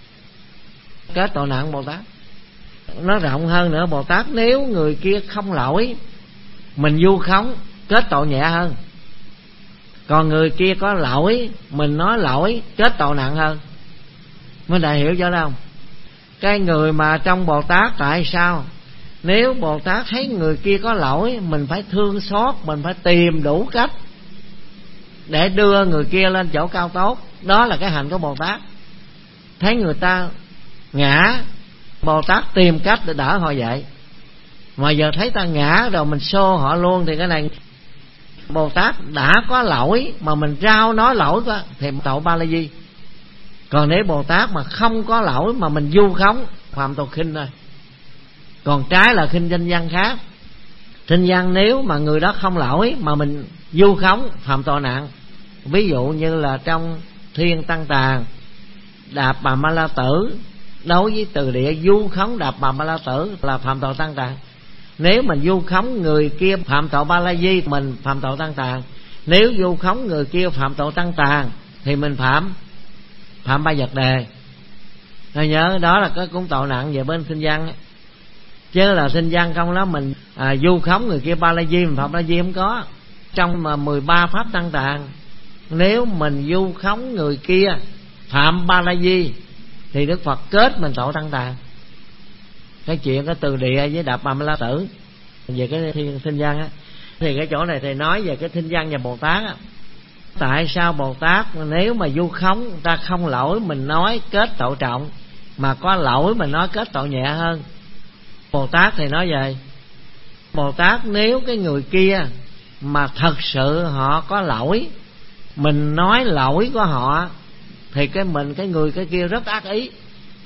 Kết tội nặng Bồ Tát. Nó rộng hơn nữa, Bồ Tát nếu người kia không lỗi mình vu khống kết tội nhẹ hơn. Còn người kia có lỗi mình nói lỗi kết tội nặng hơn. Mới đại hiểu cho đâu. Cái người mà trong Bồ Tát tại sao Nếu Bồ Tát thấy người kia có lỗi, mình phải thương xót, mình phải tìm đủ cách để đưa người kia lên chỗ cao tốt. Đó là cái hành của Bồ Tát. Thấy người ta ngã, Bồ Tát tìm cách để đỡ họ dậy. Mà giờ thấy ta ngã rồi mình xô họ luôn, thì cái này Bồ Tát đã có lỗi mà mình rao nói lỗi quá thì tội ba la di. Còn nếu Bồ Tát mà không có lỗi mà mình vu khống, phạm tội khinh thôi. Còn trái là khinh danh văn khác. Khinh văn nếu mà người đó không lỗi mà mình vu khống, phạm tội nặng. Ví dụ như là trong Thiên Tăng Tàn, Đạp Bà Ma La Tử, đối với từ địa vu khống Đạp Bà Ma La Tử là phạm tội Tăng Tàn. Nếu mình vu khống người kia phạm tội ba la di, mình phạm tội Tăng Tàn. Nếu vu khống người kia phạm tội Tăng Tàn thì mình phạm phạm ba vật đề. Tôi nhớ đó là cái cũng tội nặng về bên khinh văn ấy. Chứ là khinh văn không đó mình à, vu khống người kia ba la di, mình phạm ba la di không có. Trong mà mười ba pháp Tăng Tàn, nếu mình vu khống người kia phạm ba la di thì Đức Phật kết mình tội Tăng Tàn. Cái chuyện cái từ địa với Đạp Bà Ma La Tử về cái thiên thinh văn á, thì cái chỗ này thầy nói về cái thinh văn và Bồ Tát á. Tại sao Bồ Tát nếu mà vu khống ta không lỗi mình nói kết tội trọng, mà có lỗi mình nói kết tội nhẹ hơn? Bồ Tát thì nói vậy. Bồ Tát nếu cái người kia mà thật sự họ có lỗi, mình nói lỗi của họ, thì cái mình cái người cái kia rất ác ý.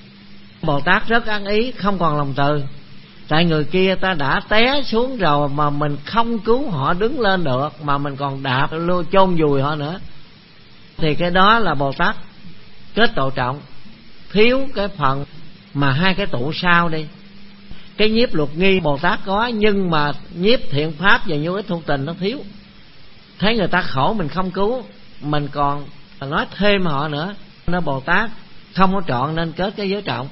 Bồ Tát rất ác ý, không còn lòng từ. Tại người kia ta đã té xuống rồi mà mình không cứu họ đứng lên được, mà mình còn đạp lưu chôn vùi họ nữa, thì cái đó là Bồ Tát kết tội trọng. Thiếu cái phần mà hai cái tụ sau đi. Cái nhiếp luật nghi Bồ Tát có, nhưng mà nhiếp thiện pháp và nhu ích thu tình nó thiếu. Thấy người ta khổ mình không cứu, mình còn nói thêm họ nữa, nó Bồ Tát không có trọn nên kết cái giới trọng.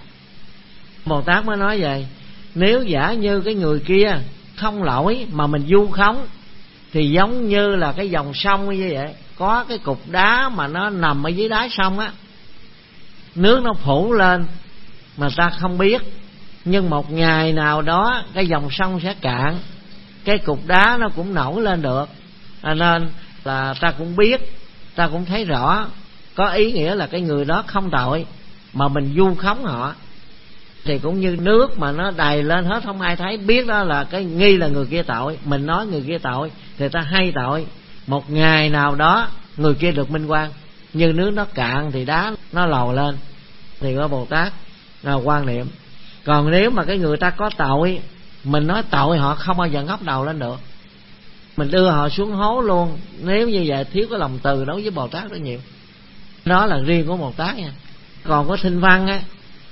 Bồ Tát mới nói vậy. Nếu giả như cái người kia không lỗi mà mình vu khống, thì giống như là cái dòng sông như vậy. Có cái cục đá mà nó nằm ở dưới đáy sông á, nước nó phủ lên mà ta không biết, nhưng một ngày nào đó cái dòng sông sẽ cạn, cái cục đá nó cũng nổi lên được. À, nên là ta cũng biết, ta cũng thấy rõ. Có ý nghĩa là cái người đó không tội mà mình vu khống họ, thì cũng như nước mà nó đầy lên hết không ai thấy, biết đó là cái nghi là người kia tội, mình nói người kia tội thì ta hay tội. Một ngày nào đó người kia được minh quang, như nước nó cạn thì đá nó lầu lên, thì có Bồ Tát là quan niệm. Còn nếu mà cái người ta có tội, mình nói tội họ không bao giờ ngóc đầu lên được, mình đưa họ xuống hố luôn. Nếu như vậy thiếu cái lòng từ đối với Bồ Tát rất nhiều. Đó là riêng của Bồ Tát nha. Còn có thinh văn á,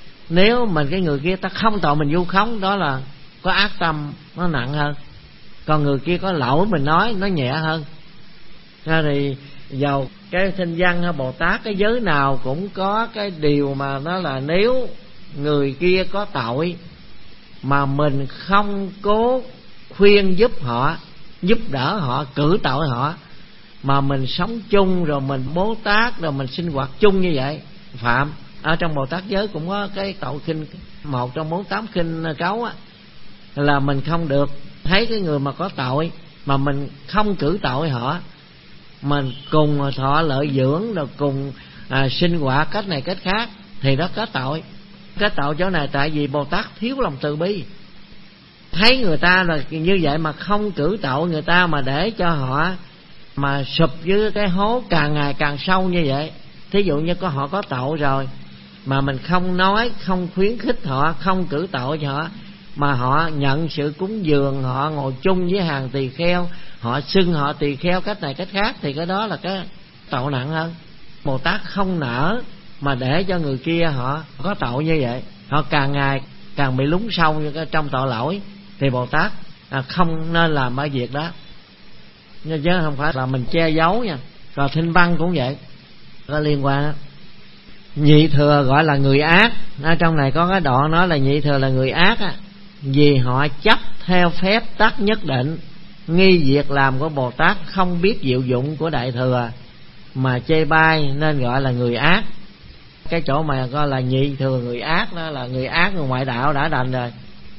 nếu mình cái người kia ta không tội mình vu khống, đó là có ác tâm, nó nặng hơn. Còn người kia có lỗi mình nói nó nhẹ hơn. Ra thì dầu cái thinh văn hay Bồ Tát, cái giới nào cũng có cái điều mà nó là nếu người kia có tội mà mình không cố khuyên giúp họ, giúp đỡ họ, cử tội họ, mà mình sống chung rồi mình Bồ Tát rồi mình sinh hoạt chung như vậy, phạm. Ở trong Bồ Tát giới cũng có cái tội khinh, một trong bốn tám khinh cấu á, là mình không được thấy cái người mà có tội mà mình không cử tội họ, mình cùng thọ lợi dưỡng rồi cùng à, sinh hoạt cách này cách khác, thì đó có tội. Cái tội chỗ này tại vì Bồ Tát thiếu lòng từ bi. Thấy người ta là như vậy mà không cử tội người ta, mà để cho họ mà sụp dưới cái hố càng ngày càng sâu như vậy. Thí dụ như có họ có tội rồi mà mình không nói, không khuyến khích họ, không cử tội cho họ, mà họ nhận sự cúng dường, họ ngồi chung với hàng tỳ kheo, họ xưng họ tỳ kheo cách này cách khác, thì cái đó là cái tội nặng hơn. Bồ Tát không nỡ mà để cho người kia họ có tội như vậy, họ càng ngày càng bị lún sâu như cái trong tội lỗi, thì Bồ Tát à, không nên làm cái việc đó. Nhưng chứ không phải là mình che giấu nha. Rồi thinh văn cũng vậy, có liên quan đó. Nhị thừa gọi là người ác. Ở trong này có cái đoạn nói là nhị thừa là người ác á, vì họ chấp theo phép tắc nhất định, nghi việc làm của Bồ Tát không biết diệu dụng của đại thừa mà chê bai, nên gọi là người ác. Cái chỗ mà gọi là nhị thừa người ác đó là người ác, người ngoại đạo đã đành rồi.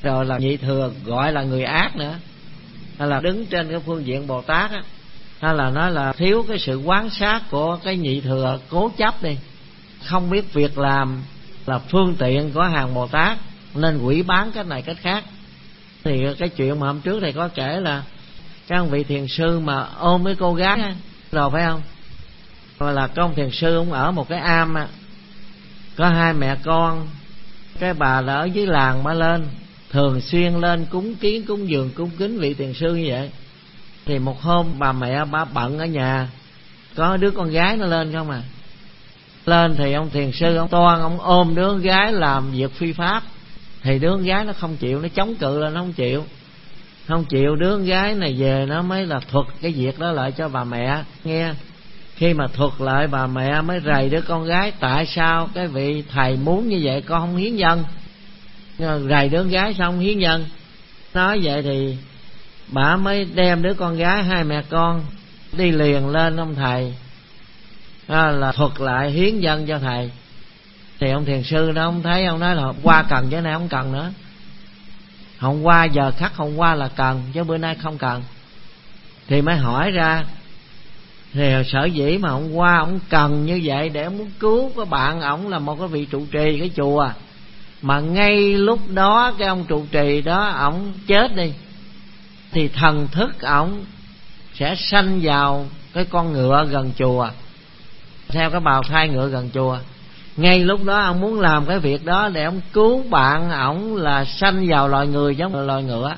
Rồi là nhị thừa gọi là người ác nữa, hay là đứng trên cái phương diện Bồ Tát á, hay là nói là thiếu cái sự quán sát của cái nhị thừa, cố chấp đi, không biết việc làm là phương tiện của hàng Bồ Tát nên quỷ bán cách này cách khác. Thì cái chuyện mà hôm trước thầy có kể là các vị thiền sư mà ôm cái cô gái á, rồi phải không, rồi là công thiền sư ông ở một cái am á, có hai mẹ con. Cái bà là ở dưới làng mà lên, thường xuyên lên cúng kiến cúng dường cúng kính vị thiền sư như vậy. Thì một hôm bà mẹ bà bận ở nhà, có đứa con gái nó lên không à. Lên thì ông thiền sư ông toan ông ôm đứa con gái làm việc phi pháp. Thì đứa con gái nó không chịu, nó chống cự lên, nó không chịu Không chịu đứa con gái này về nó mới là thuật cái việc đó lại cho bà mẹ nghe. Khi mà thuật lại bà mẹ mới rầy đứa con gái, tại sao cái vị thầy muốn như vậy con không hiến dân. Rầy đứa con gái sao không hiến dân. Nói vậy thì bà mới đem đứa con gái hai mẹ con đi liền lên ông thầy, à, là thuật lại hiến dân cho thầy. Thì ông thiền sư đó ông thấy, ông nói là qua cần chứ nay không cần nữa. Hôm qua giờ khắc hôm qua là cần chứ bữa nay không cần. Thì mới hỏi ra, thì sở dĩ mà hôm qua ông cần như vậy để ông muốn cứu cái bạn ổng là một cái vị trụ trì cái chùa, mà ngay lúc đó cái ông trụ trì đó ổng chết đi, thì thần thức ổng sẽ sanh vào cái con ngựa gần chùa, theo cái bào thai ngựa gần chùa. Ngay lúc đó ông muốn làm cái việc đó để ông cứu bạn ổng là sanh vào loài người giống như loài ngựa.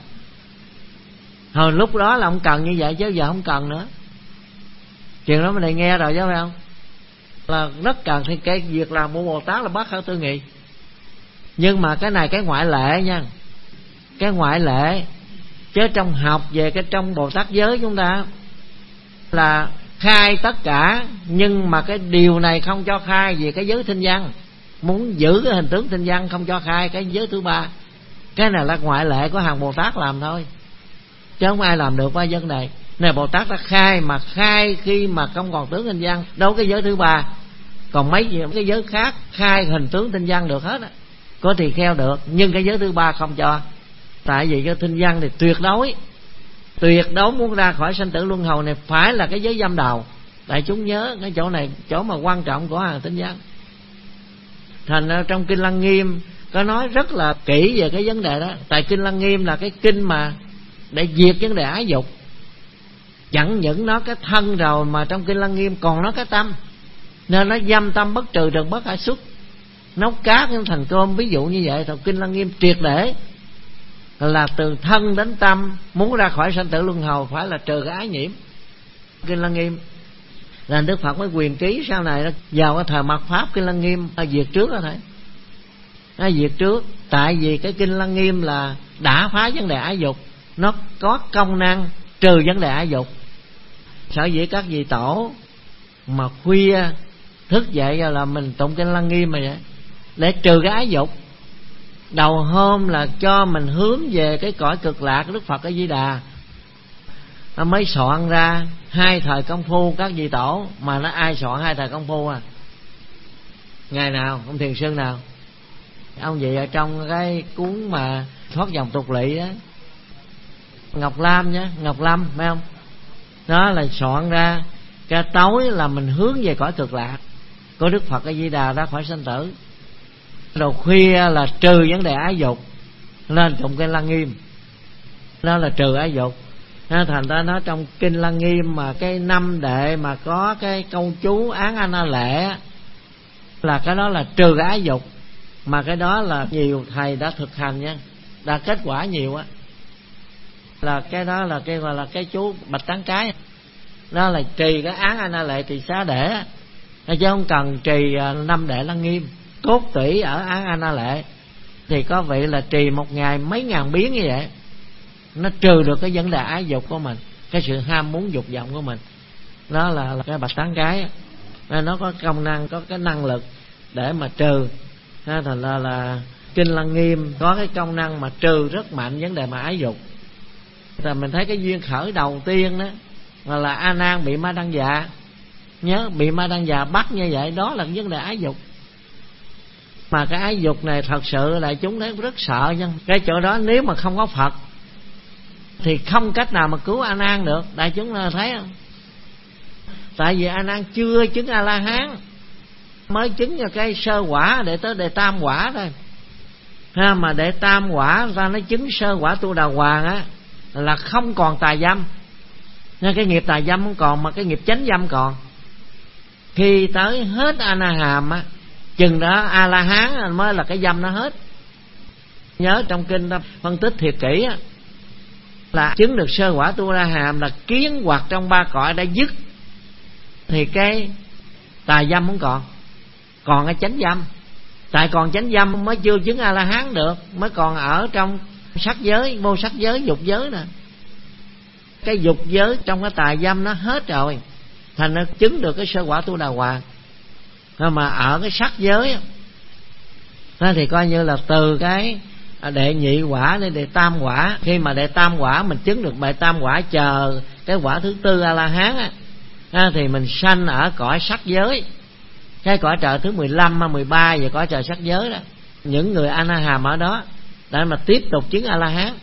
Hồi lúc đó là ông cần như vậy chứ giờ không cần nữa. Chuyện đó mình này nghe rồi chứ phải không? Là rất cần. Thì cái việc làm của Bồ Tát là bất khả tư nghị. Nhưng mà cái này cái ngoại lệ nha, cái ngoại lệ. Chứ trong học về cái trong Bồ Tát giới chúng ta là khai tất cả, nhưng mà cái điều này không cho khai về cái giới thinh văn. Muốn giữ cái hình tướng thinh văn không cho khai cái giới thứ ba. Cái này là ngoại lệ của hàng Bồ Tát làm thôi, chứ không ai làm được qua vấn đề này. Bồ Tát đã khai, mà khai khi mà không còn tướng thinh văn, đâu cái giới thứ ba. Còn mấy cái giới khác khai hình tướng thinh văn được hết á, có tỳ kheo được, nhưng cái giới thứ ba không cho. Tại vì cái thinh văn thì tuyệt đối tuyệt đối muốn ra khỏi sanh tử luân hồi này phải là cái giới dâm đầu. Tại chúng nhớ cái chỗ này chỗ mà quan trọng của hàng thinh văn. Thành ra trong kinh Lăng Nghiêm có nói rất là kỹ về cái vấn đề đó. Tại kinh Lăng Nghiêm là cái kinh mà để diệt vấn đề ái dục. Chẳng những nó cái thân rồi mà trong kinh Lăng Nghiêm còn nó cái tâm, nên nó dâm tâm bất trừ trần bất khả xuất. Nấu cá cũng thành cơm, ví dụ như vậy. Thì kinh Lăng Nghiêm triệt để là từ thân đến tâm, muốn ra khỏi sanh tử luân hồi phải là trừ cái ái nhiễm. Kinh Lăng Nghiêm là Đức Phật mới quyền ký sau này đó, vào cái thời mạt Pháp kinh Lăng Nghiêm là diệt trước đó thầy. Nó diệt trước. Tại vì cái kinh Lăng Nghiêm là đã phá vấn đề ái dục, nó có công năng trừ vấn đề ái dục. Sở dĩ các vị tổ mà khuya thức dậy là mình tụng kinh Lăng Nghiêm mà vậy, để trừ cái ái dục. Đầu hôm là cho mình hướng về cái cõi cực lạc của Đức Phật A Di Đà. Nó mới soạn ra hai thời công phu các vị tổ. Mà nó ai soạn hai thời công phu à? Ngày nào? Ông thiền sư nào? Ông vậy ở trong cái cuốn mà thoát dòng tục lỵ đó, Ngọc Lam nhá, Ngọc Lâm phải không? Đó là soạn ra cái tối là mình hướng về cõi cực lạc của Đức Phật A Di Đà ra khỏi sanh tử. Đầu khuya là trừ vấn đề ái dục, nên tụng kinh Lăng Nghiêm đó là trừ ái dục. Thành ra nó trong kinh Lăng Nghiêm mà cái năm đệ mà có cái câu chú án ana lệ là cái đó là trừ ái dục. Mà cái đó là nhiều thầy đã thực hành nha, đã kết quả nhiều á. Là cái đó là cái gọi là cái chú bạch tán cái, đó là trì cái án ana lệ tỳ xá để, chứ không cần trì năm đệ Lăng Nghiêm. Cốt tủy ở án ana lệ thì có vị là trì một ngày mấy ngàn biến như vậy, nó trừ được cái vấn đề ái dục của mình, cái sự ham muốn dục vọng của mình. Đó là, là cái bạch tán cái, nó có công năng, có cái năng lực để mà trừ. Thành ra là kinh Lăng Nghiêm có cái công năng mà trừ rất mạnh vấn đề mà ái dục. Rồi mình thấy cái duyên khởi đầu tiên đó là, là A Nan bị ma đăng dạ. Nhớ bị ma đăng dạ bắt như vậy, đó là vấn đề ái dục. Mà cái ái dục này thật sự đại chúng thấy rất sợ nha. Cái chỗ đó nếu mà không có Phật thì không cách nào mà cứu A Nan được. Đại chúng thấy không? Tại vì A Nan chưa chứng A La Hán, mới chứng cho cái sơ quả để tới đệ tam quả thôi. Ha, mà đệ tam quả ra nó chứng sơ quả Tu Đà Hoàng á là không còn tà dâm. Nên cái nghiệp tà dâm không còn, mà cái nghiệp chánh dâm còn. Khi tới hết A Na Hàm á, chừng đó A La Hán mới là cái dâm nó hết. Nhớ trong kinh ta phân tích thiệt kỹ á, là chứng được sơ quả Tu La Hàm là kiến hoặc trong ba cõi đã dứt, thì cái tà dâm không còn, còn cái chánh dâm. Tại còn chánh dâm mới chưa chứng A La Hán được, mới còn ở trong sắc giới, vô sắc giới, dục giới nè. Cái dục giới trong cái tà dâm nó hết rồi, thành nó chứng được cái sơ quả Tu Đà Hoàng. Mà ở cái sắc giới đó thì coi như là từ cái đệ nhị quả đến đệ tam quả. Khi mà đệ tam quả mình chứng được đệ tam quả, chờ cái quả thứ tư A La Hán á, à, thì mình sanh ở cõi sắc giới, cái cõi trời thứ mười lăm, mười ba về cõi trời sắc giới đó. Những người A Na Hàm ở đó để mà tiếp tục chứng A La Hán.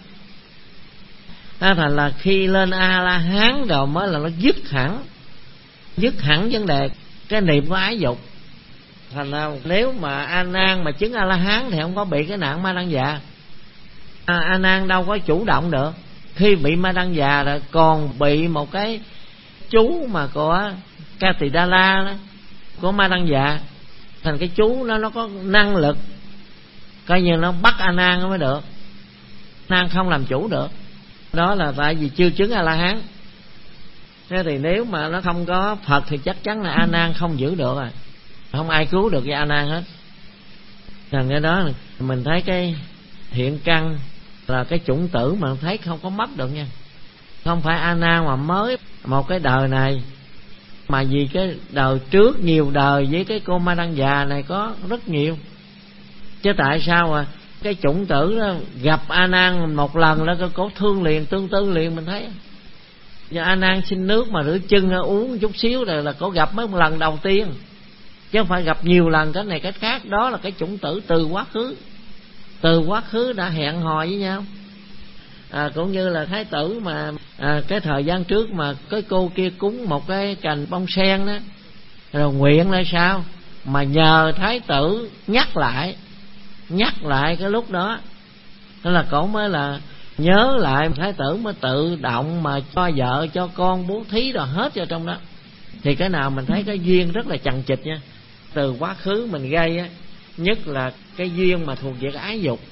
À, thành là khi lên A La Hán rồi mới là nó dứt hẳn, dứt hẳn vấn đề cái niệm của ái dục. Thành ra nếu mà A Nan mà chứng A La Hán thì không có bị cái nạn ma đăng già. à, A Nan đâu có chủ động được. Khi bị ma đăng già rồi còn bị một cái chú mà của Ca Tỳ Đa La đó, của ma đăng già. Thành cái chú nó nó có năng lực coi như nó bắt A Nan mới được. A Nan không làm chủ được. Đó là tại vì chưa chứng A La Hán. Thế thì nếu mà nó không có Phật thì chắc chắn là A Nan không giữ được rồi, không ai cứu được cái A Nan hết. Rằng cái đó mình thấy cái thiện căn là cái chủng tử mà thấy không có mất được nha. Không phải A Nan mà mới một cái đời này, mà vì cái đời trước nhiều đời với cái cô ma đăng già này có rất nhiều. Chứ tại sao mà cái chủng tử đó gặp A Nan một lần đó có thương liền, tương tư liền. Mình thấy giờ A Nan xin nước mà rửa chân uống chút xíu rồi là có gặp mới một lần đầu tiên, chứ không phải gặp nhiều lần cái này cái khác. Đó là cái chủng tử từ quá khứ, từ quá khứ đã hẹn hò với nhau. À, cũng như là thái tử mà à, cái thời gian trước mà cái cô kia cúng một cái cành bông sen đó, rồi nguyện là sao mà nhờ thái tử nhắc lại, nhắc lại cái lúc đó, nên là cổ mới là nhớ lại, thái tử mới tự động mà cho vợ cho con bố thí rồi hết vào trong đó. Thì cái nào mình thấy cái duyên rất là chằng chịt nha. Từ quá khứ mình gây á, nhất là cái duyên mà thuộc về cái ái dục.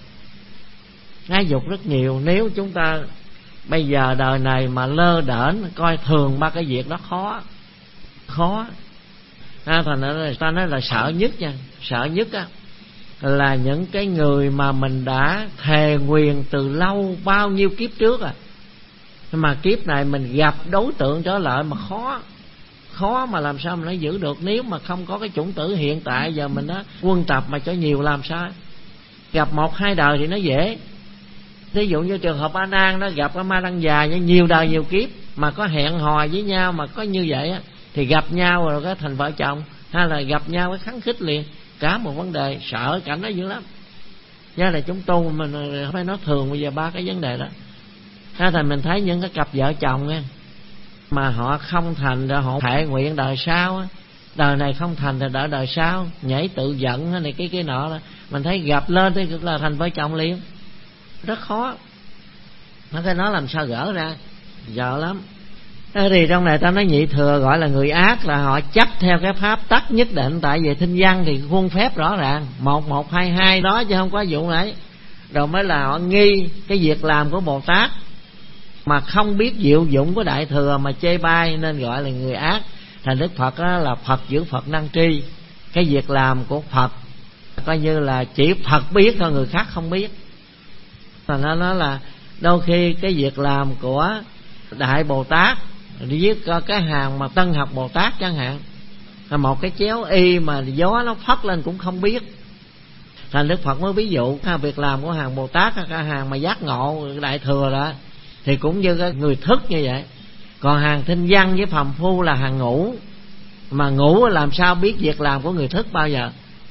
Ái dục rất nhiều. Nếu chúng ta bây giờ đời này mà lơ đễnh coi thường ba cái việc đó khó, khó. À, thành ra ta nói là sợ nhất nha, sợ nhất á là những cái người mà mình đã thề nguyền từ lâu bao nhiêu kiếp trước à, mà kiếp này mình gặp đối tượng trở lại mà khó, khó mà làm sao mà nó giữ được. Nếu mà không có cái chủng tử hiện tại giờ mình đó quân tập mà cho nhiều làm sao. Gặp một hai đời thì nó dễ. Ví dụ như trường hợp A Nan nó gặp cái ma đăng già nhiều đời nhiều kiếp mà có hẹn hò với nhau mà có như vậy á, thì gặp nhau rồi có thành vợ chồng, hay là gặp nhau cái kháng khích liền. Cả một vấn đề sợ cảnh đó dữ lắm. Giá là chúng tu mình phải nói thường bây giờ ba cái vấn đề đó. Thế thành mình thấy những cái cặp vợ chồng nha, mà họ không thành rồi họ thệ nguyện đời sau á, đời này không thành thì đợi đời sau, nhảy tự giận này cái cái nọ đó. Mình thấy gặp lên thì là thành vợ chồng liền, rất khó. Nó cái nó làm sao gỡ ra, dở lắm. Thế thì trong này ta nói nhị thừa gọi là người ác là họ chấp theo cái pháp tắc nhất định. Tại vì thinh văn thì khuôn phép rõ ràng một một hai hai đó, chứ không có vụ này. Rồi mới là họ nghi cái việc làm của Bồ Tát mà không biết diệu dụng của đại thừa mà chê bai, nên gọi là người ác. Thành Đức Phật đó là Phật giữ Phật năng tri. Cái việc làm của Phật coi như là chỉ Phật biết thôi, người khác không biết. Thành ra nó là đôi khi cái việc làm của Đại Bồ Tát viết cái hàng mà Tân Học Bồ Tát chẳng hạn, một cái chéo y mà gió nó phất lên cũng không biết. Thành Đức Phật mới ví dụ việc làm của hàng Bồ Tát, cái hàng mà giác ngộ đại thừa đó thì cũng như cái người thức như vậy. Còn hàng thinh văn với phàm phu là hàng ngủ, mà ngủ làm sao biết việc làm của người thức bao giờ.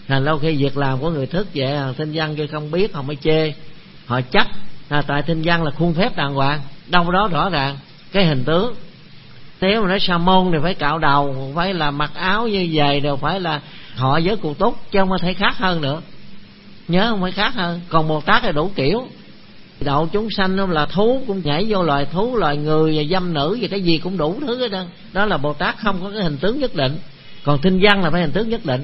Thành lâu khi việc làm của người thức vậy, thinh văn kia không biết, họ mới chê, họ chấp là tại thinh văn là khuôn phép đàng hoàng, đâu đó rõ ràng cái hình tướng. Nếu mà nói sa môn thì phải cạo đầu, phải là mặc áo như vậy, đều phải là họ với cụ túc, chứ không có thể khác hơn nữa. Nhớ không phải khác hơn. Còn Bồ Tát là đủ kiểu. Độ chúng sanh là thú cũng nhảy vô loài thú, loài người và dâm nữ và cái gì cũng đủ thứ hết đó. Đó là Bồ Tát không có cái hình tướng nhất định. Còn thinh văn là phải hình tướng nhất định,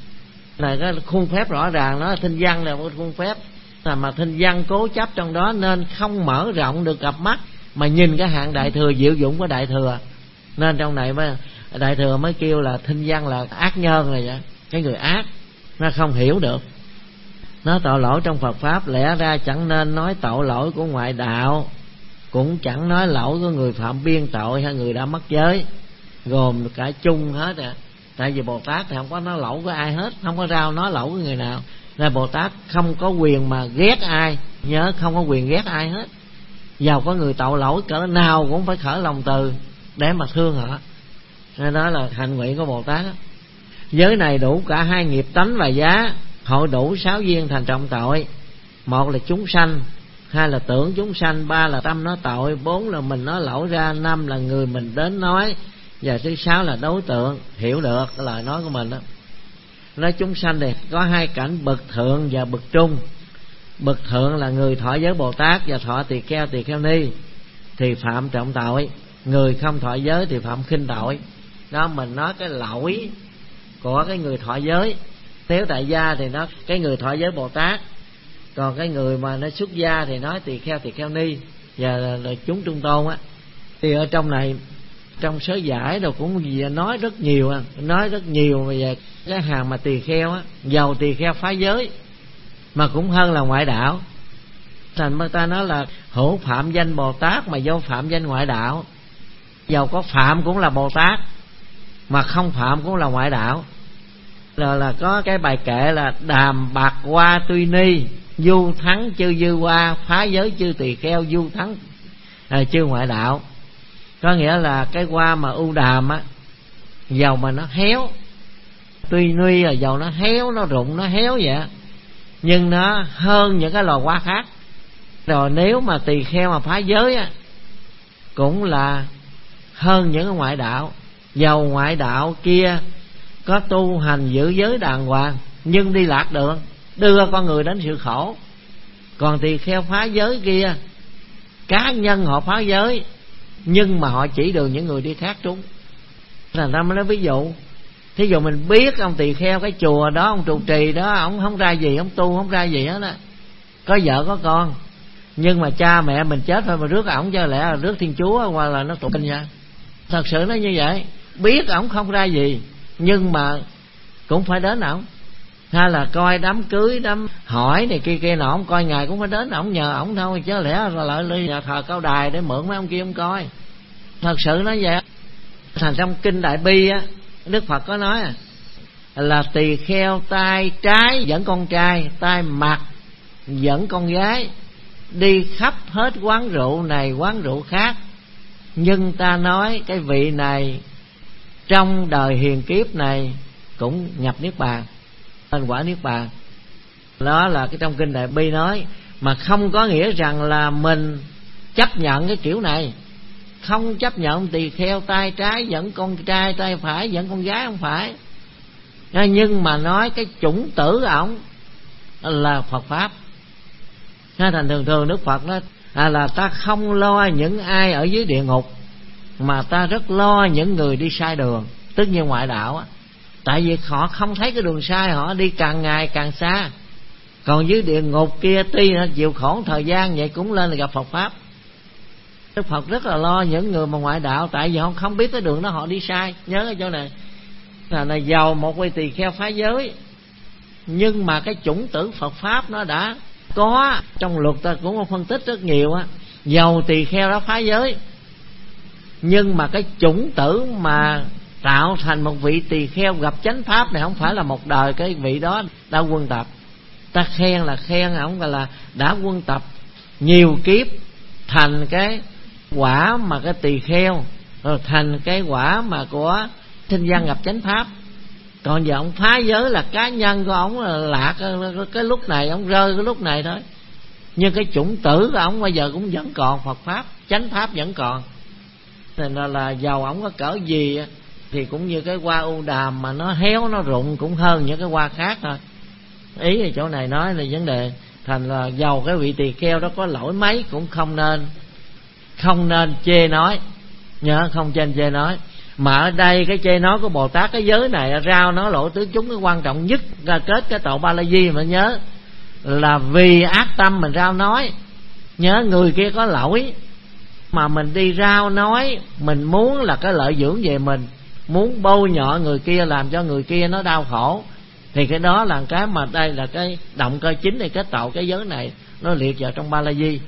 là cái khuôn phép rõ ràng. Đó là thinh văn là một khuôn phép, là mà thinh văn cố chấp trong đó nên không mở rộng được cặp mắt mà nhìn cái hạng đại thừa diệu dụng của đại thừa. Nên trong này mới đại thừa mới kêu là thinh văn là ác nhân rồi vậy. Cái người ác nó không hiểu được. Nói tội lỗi trong Phật Pháp lẽ ra chẳng nên nói tội lỗi của ngoại đạo, cũng chẳng nói lỗi của người phạm biên tội hay người đã mất giới, gồm cả chung hết à. Tại vì Bồ Tát thì không có nói lỗi của ai hết, không có rao nói lỗi của người nào. Nên Bồ Tát không có quyền mà ghét ai, nhớ không có quyền ghét ai hết. Giàu có người tội lỗi cỡ nào cũng phải khởi lòng từ để mà thương họ. Nên đó là hạnh nguyện của Bồ Tát đó. Giới này đủ cả hai nghiệp tánh và giá, hội đủ sáu duyên thành trọng tội. Một là chúng sanh, hai là tưởng chúng sanh, ba là tâm nói tội, bốn là mình nói lỗi ra, năm là người mình đến nói, và thứ sáu là đối tượng hiểu được cái lời nói của mình đó. Nói chúng sanh thì có hai cảnh, bậc thượng và bậc trung. Bậc thượng là người thọ giới Bồ Tát và thọ tỳ kheo, tỳ kheo ni thì phạm trọng tội, người không thọ giới thì phạm khinh tội. Đó mình nói cái lỗi của cái người thọ giới. Nếu tại gia thì nó cái người thọ giới Bồ Tát, còn cái người mà nó xuất gia thì nói tỳ kheo, tỳ kheo ni và là, là chúng trung tôn á. Thì ở trong này, trong sớ giải đâu cũng nói rất nhiều, nói rất nhiều về cái hàng mà tỳ kheo á, giàu tỳ kheo phá giới mà cũng hơn là ngoại đạo. Thành mà ta nói là hữu phạm danh Bồ Tát mà vô phạm danh ngoại đạo. Giàu có phạm cũng là Bồ Tát mà không phạm cũng là ngoại đạo. Rồi là có cái bài kệ là đàm bạc hoa tuy ni, du thắng chư dư hoa, phá giới chư tỳ kheo, du thắng à, chư ngoại đạo. Có nghĩa là cái hoa mà ưu đàm á, dầu mà nó héo, tuy nuy là dầu nó héo, nó rụng, nó héo vậy, nhưng nó hơn những cái loài hoa khác. Rồi nếu mà tỳ kheo mà phá giới á, cũng là hơn những cái ngoại đạo. Dầu ngoại đạo kia có tu hành giữ giới đàng hoàng nhưng đi lạc đường, đưa con người đến sự khổ. Còn tỳ kheo phá giới kia, cá nhân họ phá giới nhưng mà họ chỉ đường những người đi khác trúng. Thành ra mới nói ví dụ, thí dụ mình biết ông tỳ kheo cái chùa đó, ông trụ trì đó, ông không ra gì, ông tu không ra gì hết á, có vợ có con, nhưng mà cha mẹ mình chết thôi mà rước ổng, cho lẽ là rước Thiên Chúa hoặc là nó tụng kinh nha. Thật sự nó như vậy. Biết ổng không ra gì nhưng mà cũng phải đến ổng. Hay là coi đám cưới, đám hỏi này kia kia nọ, ông coi ngày cũng phải đến ổng, nhờ ổng thôi, chứ lẽ là lại lên nhà thờ cao đài để mượn mấy ông kia ông coi. Thật sự nó vậy. Thành trong kinh Đại Bi á, Đức Phật có nói là tỳ kheo tay trái dẫn con trai, tay mặt dẫn con gái, đi khắp hết quán rượu này quán rượu khác, nhưng ta nói cái vị này trong đời hiền kiếp này cũng nhập niết bàn, thành quả niết bàn. Đó là cái trong kinh Đại Bi nói, mà không có nghĩa rằng là mình chấp nhận cái kiểu này. Không chấp nhận tỳ kheo tay trái dẫn con trai, tay phải dẫn con gái, không phải. Nhưng mà nói cái chủng tử ổng là Phật Pháp. Thành thường thường Đức Phật nói à, là ta không lo những ai ở dưới địa ngục, mà ta rất lo những người đi sai đường, tức như ngoại đạo á. Tại vì họ không thấy cái đường sai, họ đi càng ngày càng xa. Còn dưới địa ngục kia tuy nó chịu khổ thời gian vậy cũng lên là gặp Phật Pháp. Đức Phật rất là lo những người mà ngoại đạo, tại vì họ không biết cái đường đó họ đi sai. Nhớ cái chỗ này là này, giàu một vị tỳ kheo phá giới, nhưng mà cái chủng tử Phật Pháp nó đã có. Trong luật ta cũng có phân tích rất nhiều á. Giàu tỳ kheo đó phá giới, nhưng mà cái chủng tử mà tạo thành một vị tỳ kheo gặp chánh pháp này không phải là một đời cái vị đó đã quân tập. Ta khen là khen, không phải là đã quân tập nhiều kiếp thành cái quả mà cái tỳ kheo, rồi thành cái quả mà của sinh văn gặp chánh pháp. Còn giờ ông phá giới là cá nhân của ông là lạc cái lúc này, ông rơi cái lúc này thôi. Nhưng cái chủng tử của ông bây giờ cũng vẫn còn, Phật pháp, chánh pháp vẫn còn. Nên là, là giàu ông có cỡ gì thì cũng như cái hoa u đàm mà nó héo nó rụng cũng hơn những cái hoa khác thôi. Ý ở chỗ này nói là vấn đề thành là giàu cái vị tỳ kheo đó có lỗi mấy cũng không nên không nên chê nói, nhớ không trên chê nói. Mà ở đây cái chê nói của Bồ Tát cái giới này rao nói lỗi tứ chúng, cái quan trọng nhất ra kết cái tội Ba La Di mà nhớ là vì ác tâm mình rao nói. Nhớ người kia có lỗi mà mình đi rao nói, mình muốn là cái lợi dưỡng về mình, muốn bôi nhọ người kia làm cho người kia nó đau khổ, thì cái đó là cái mà đây là cái động cơ chính để kết tội cái giới này nó liệt vào trong Ba La Di.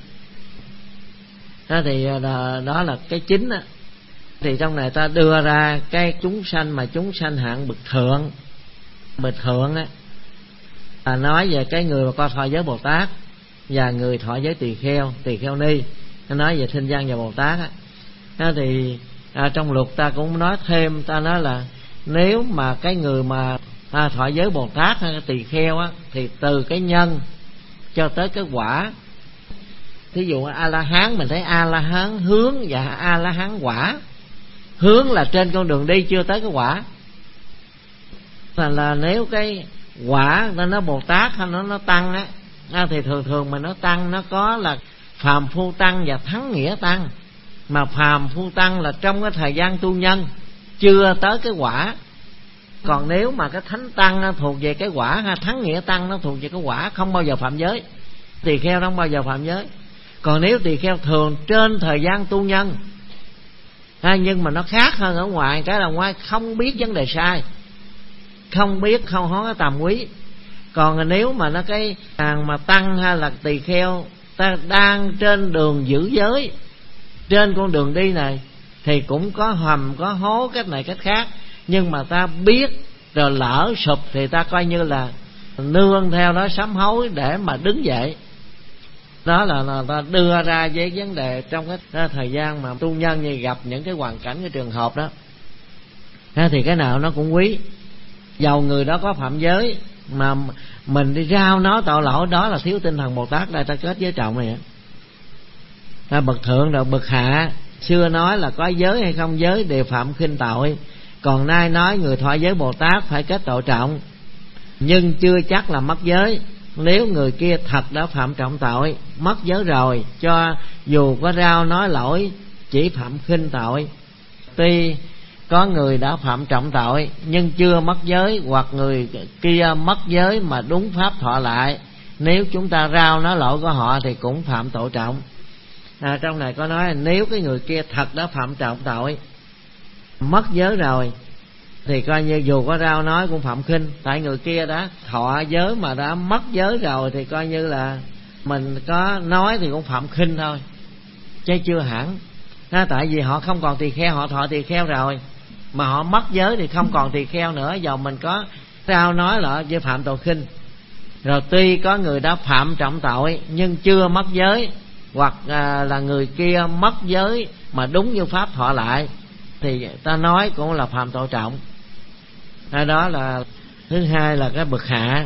Đó thì đó là cái chính á. Thì trong này ta đưa ra cái chúng sanh mà chúng sanh hạng bậc thượng. Bậc thượng á là nói về cái người mà có thọ giới Bồ Tát và người thọ giới tỳ kheo, tỳ kheo ni. Nó nói về Thinh Văn và Bồ Tát á. Đó thì à, trong luật ta cũng nói thêm, ta nói là nếu mà cái người mà à, thọ giới Bồ Tát hay tỳ kheo á, thì từ cái nhân cho tới cái quả. Thí dụ A La Hán, mình thấy A La Hán hướng và A La Hán quả. Hướng là trên con đường đi chưa tới cái quả. Là, là nếu cái quả nó nó Bồ Tát hay nó nó tăng á, à, thì thường thường mà nó tăng nó có là phàm phu tăng và thắng nghĩa tăng. Mà phàm phu tăng là trong cái thời gian tu nhân chưa tới cái quả. Còn nếu mà cái thánh tăng nó thuộc về cái quả, ha, thắng nghĩa tăng nó thuộc về cái quả, không bao giờ phạm giới. Tỳ kheo không bao giờ phạm giới. Còn nếu tỳ kheo thường trên thời gian tu nhân, ha, nhưng mà nó khác hơn ở ngoài, cái là ngoài không biết vấn đề sai, không biết không hóa cái tàm quý. Còn nếu mà nó cái hàng mà tăng hay là tỳ kheo ta đang trên đường giữ giới, trên con đường đi này, thì cũng có hầm có hố cách này cách khác, nhưng mà ta biết rồi lỡ sụp thì ta coi như là nương theo đó sám hối để mà đứng dậy. Đó là, là ta đưa ra với vấn đề trong cái, cái thời gian mà tu nhân như gặp những cái hoàn cảnh, cái trường hợp đó. Thế thì cái nào nó cũng quý. Dầu người đó có phạm giới mà mình đi rao nói tội lỗi, đó là thiếu tinh thần Bồ Tát. Đây ta kết giới trọng này. Ta bậc thượng rồi bậc hạ, xưa nói là có giới hay không giới đều phạm khinh tội. Còn nay nói người thọ giới Bồ Tát phải kết tội trọng, nhưng chưa chắc là mất giới. Nếu người kia thật đã phạm trọng tội, mất giới rồi, cho dù có rao nói lỗi chỉ phạm khinh tội. Tuy có người đã phạm trọng tội nhưng chưa mất giới, hoặc người kia mất giới mà đúng pháp thọ lại, nếu chúng ta rao nói lỗi của họ thì cũng phạm tội trọng. À, trong này có nói là nếu cái người kia thật đã phạm trọng tội, mất giới rồi, thì coi như dù có rao nói cũng phạm khinh. Tại người kia đã thọ giới mà đã mất giới rồi, thì coi như là mình có nói thì cũng phạm khinh thôi, chứ chưa hẳn. Đó, tại vì họ không còn tỳ kheo, họ thọ tỳ kheo rồi, mà họ mất giới thì không còn tỳ kheo nữa, dầu mình có rao nói là với phạm tội khinh. Rồi tuy có người đã phạm trọng tội nhưng chưa mất giới, hoặc à, là người kia mất giới mà đúng như pháp thọ lại, thì ta nói cũng là phạm tội trọng. À, đó là thứ hai. Là cái bậc hạ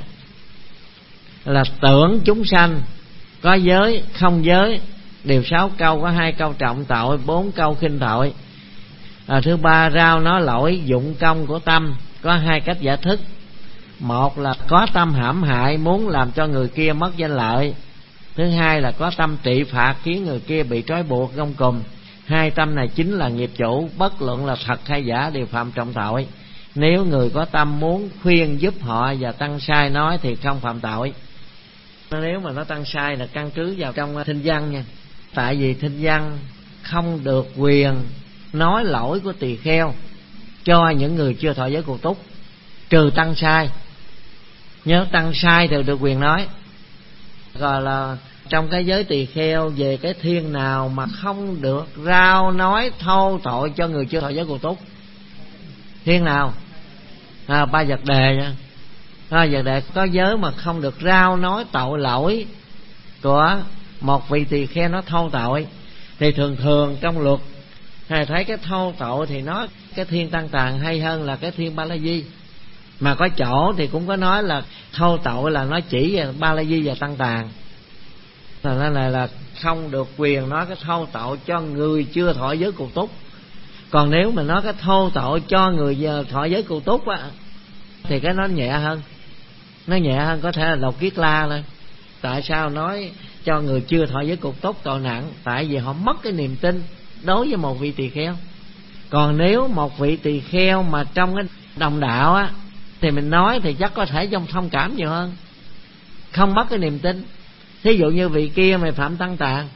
là tưởng chúng sanh có giới không giới, điều sáu câu có hai câu trọng tội, bốn câu khinh tội. À, thứ ba, rao nói lỗi dụng công của tâm, có hai cách giải thích. Một là có tâm hãm hại, muốn làm cho người kia mất danh lợi. Thứ hai là có tâm trị phạt, khiến người kia bị trói buộc gông cùm. Hai tâm này chính là nghiệp chủ, bất luận là thật hay giả đều phạm trọng tội. Nếu người có tâm muốn khuyên giúp họ và tăng sai nói thì không phạm tội. Nếu mà nó tăng sai là căn cứ vào trong Thinh Văn nha. Tại vì Thinh Văn không được quyền nói lỗi của tỳ kheo cho những người chưa thọ giới cụ túc, trừ tăng sai. Nhớ tăng sai thì được quyền nói. Rồi là trong cái giới tỳ kheo về cái thiên nào mà không được rao nói thô tội cho người chưa thọ giới cụ túc? Thiên nào? À, ba vật đề nha. Ba vật đề có giới mà không được rao nói tội lỗi của một vị tỳ kheo nó thô tội. Thì thường thường trong luật thầy thấy cái thô tội thì nó cái thiên tăng tàn hay hơn là cái thiên Ba La Di. Mà có chỗ thì cũng có nói là thâu tội là nó chỉ về Ba La Di và Tăng Tàn. Nên này là không được quyền nói cái thâu tội cho người chưa thọ giới cụ túc. Còn nếu mà nói cái thâu tội cho người thọ giới cụ túc á, thì cái nó nhẹ hơn. Nó nhẹ hơn, có thể là Độc Kiết La thôi. Tại sao nói cho người chưa thọ giới cụ túc tội nặng? Tại vì họ mất cái niềm tin đối với một vị tỳ kheo. Còn nếu một vị tỳ kheo mà trong cái đồng đạo á, thì mình nói thì chắc có thể trong thông cảm nhiều hơn, không mất cái niềm tin. Thí dụ như vị kia mày phạm Tăng Tàn,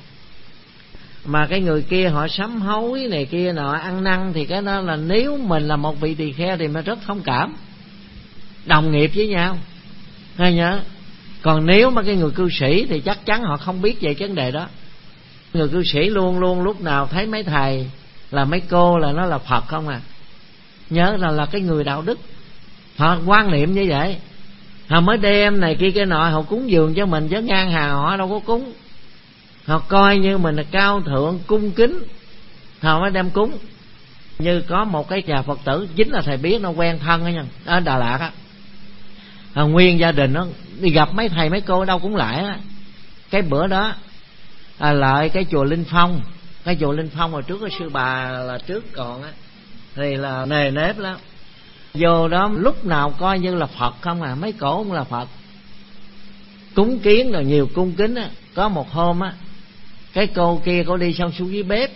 mà cái người kia họ sám hối này kia nọ ăn năn, thì cái đó là nếu mình là một vị tỳ kheo thì mình rất thông cảm, đồng nghiệp với nhau, hay nhớ. Còn nếu mà cái người cư sĩ thì chắc chắn họ không biết về vấn đề đó. Người cư sĩ luôn luôn lúc nào thấy mấy thầy là mấy cô là nó là Phật không à. Nhớ là là cái người đạo đức, họ quan niệm như vậy. Họ mới đem này kia cái nọ, họ cúng dường cho mình, chứ ngang hàng họ đâu có cúng. Họ coi như mình là cao thượng cung kính, họ mới đem cúng. Như có một cái nhà Phật tử, chính là thầy biết, nó quen thân á nha, ở Đà Lạt á, à, nguyên gia đình nó đi gặp mấy thầy mấy cô đâu cũng lại á. Cái bữa đó à, lại cái chùa Linh Phong, cái chùa Linh Phong hồi trước cái sư bà là trước còn á, thì là nề nếp lắm. Vô đó lúc nào coi như là Phật không à, mấy cổ cũng là Phật, cúng kiến rồi nhiều cung kính á. Có một hôm á, cái cô kia cô đi xong xuống dưới bếp,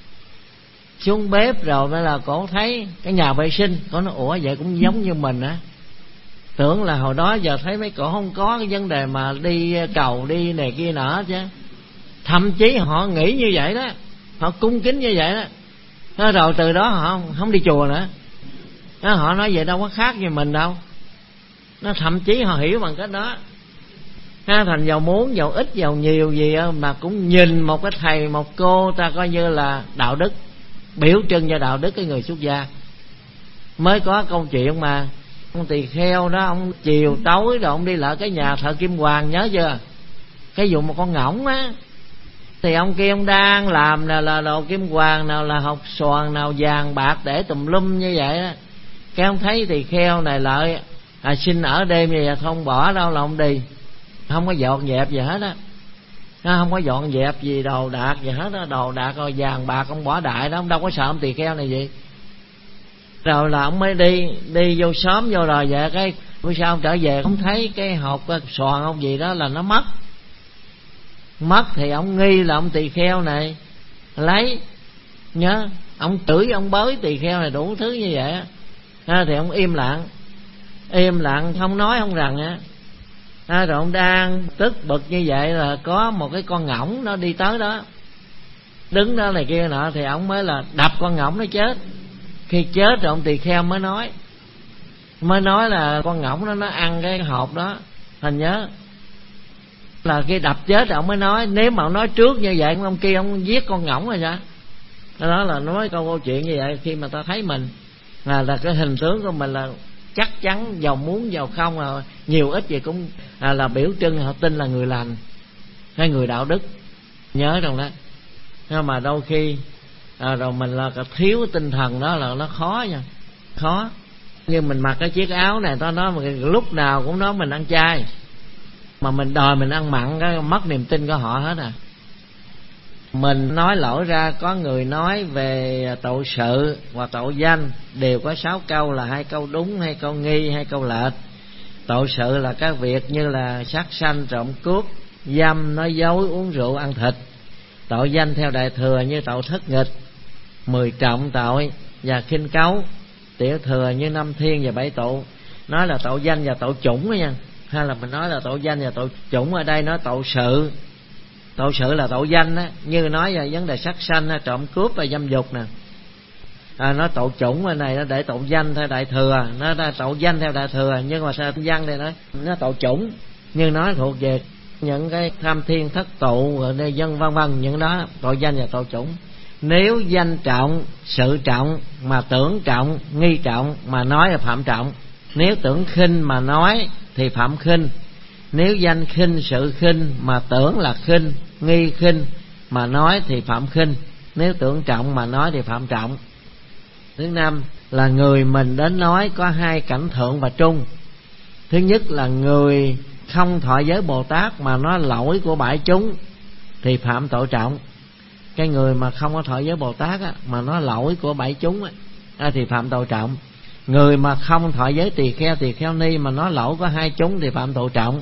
xuống bếp rồi mới là cổ thấy cái nhà vệ sinh, cổ nói ủa vậy cũng giống như mình á. Tưởng là hồi đó giờ thấy mấy cổ không có cái vấn đề mà đi cầu đi này kia nọ chứ. Thậm chí họ nghĩ như vậy đó, họ cung kính như vậy đó. Rồi từ đó họ không, không đi chùa nữa. Đó, họ nói vậy đâu có khác gì mình đâu. Nó thậm chí họ hiểu bằng cách đó. Ha, thành giàu muốn, giàu ít, giàu nhiều gì mà cũng nhìn một cái thầy, một cô ta coi như là đạo đức, biểu trưng cho đạo đức cái người xuất gia. Mới có câu chuyện mà ông tỳ kheo đó, ông chiều tối rồi ông đi lại cái nhà thợ Kim Hoàng, nhớ chưa? Cái vụ một con ngỗng á, thì ông kia ông đang làm nào là đồ kim hoàng, nào là hột xoàn, nào vàng bạc để tùm lum như vậy đó. Cái ông thấy tỳ kheo này lại à, xin ở đêm như vậy, không bỏ đâu là ông đi, không có dọn dẹp gì hết á, không có dọn dẹp gì đồ đạc gì hết á. Đồ đạc rồi vàng bạc ông bỏ đại đó, ông đâu có sợ ông tỳ kheo này gì. Rồi là ông mới đi đi vô xóm vô rồi vậy, cái bữa sau ông trở về ông thấy cái hộp xoàn ông gì đó là nó mất. Mất thì ông nghi là ông tỳ kheo này lấy, nhớ ông chửi ông bới tỳ kheo này đủ thứ như vậy á. Thì ông im lặng, im lặng không nói không rằng á. À, rồi ông đang tức bực như vậy là có một cái con ngỗng nó đi tới đó, đứng đó này kia nọ, thì ông mới là đập con ngỗng nó chết. Khi chết rồi ông tỳ kheo mới nói, mới nói là con ngỗng đó nó ăn cái hộp đó. Thành nhớ là khi đập chết rồi ông mới nói, nếu mà ông nói trước như vậy ông kia ông giết con ngỗng rồi sao. Đó là nói câu câu chuyện như vậy. Khi mà ta thấy mình là, là cái hình tướng của mình là chắc chắn giàu muốn giàu không, là nhiều ít gì cũng à, là biểu trưng họ tin là người lành hay người đạo đức. Nhớ trong đó. Nhưng mà đôi khi à, rồi mình là thiếu cái tinh thần đó là nó khó nha, khó. Như mình mặc cái chiếc áo này, tao nói lúc nào cũng nói mình ăn chay, mà mình đòi mình ăn mặn, cái mất niềm tin của họ hết à. Mình nói lỗi ra, có người nói về tội sự hoặc tội danh đều có sáu câu, là hai câu đúng, hai câu nghi, hai câu lệch. Tội sự là các việc như là sát sanh, trộm cướp, dâm, nói dối, uống rượu, ăn thịt. Tội danh theo Đại Thừa như tội thất nghịch, mười trọng tội và khinh cấu. Tiểu Thừa như năm thiên và bảy tụ. Nói là tội danh và tội chủng đó nha. Hay là mình nói là tội danh và tội chủng, ở đây nói tội sự. Tội sự là tội danh á, như nói về vấn đề sát sanh, trộm cướp và dâm dục nè. À, nói tội chủng ở này nó để tội danh theo Đại Thừa, nó là tội danh theo Đại Thừa, nhưng mà sao văn đây nói nó tội chủng, như nói thuộc về những cái tham thiên thất tụ rồi đây dân vân vân, những đó tội danh và tội chủng. Nếu danh trọng, sự trọng mà tưởng trọng, nghi trọng mà nói là phạm trọng. Nếu tưởng khinh mà nói thì phạm khinh. Nếu danh khinh, sự khinh mà tưởng là khinh, nghi khinh mà nói thì phạm khinh. Nếu tưởng trọng mà nói thì phạm trọng. Thứ năm, là người mình đến nói có hai cảnh thượng và trung. Thứ nhất là người không thọ giới Bồ Tát mà nói lỗi của bãi chúng thì phạm tội trọng. Cái người mà không có thọ giới Bồ Tát á, mà nói lỗi của bãi chúng á, thì phạm tội trọng. Người mà không thọ giới tỳ kheo tỳ kheo ni mà nói lỗi của hai chúng thì phạm tội trọng.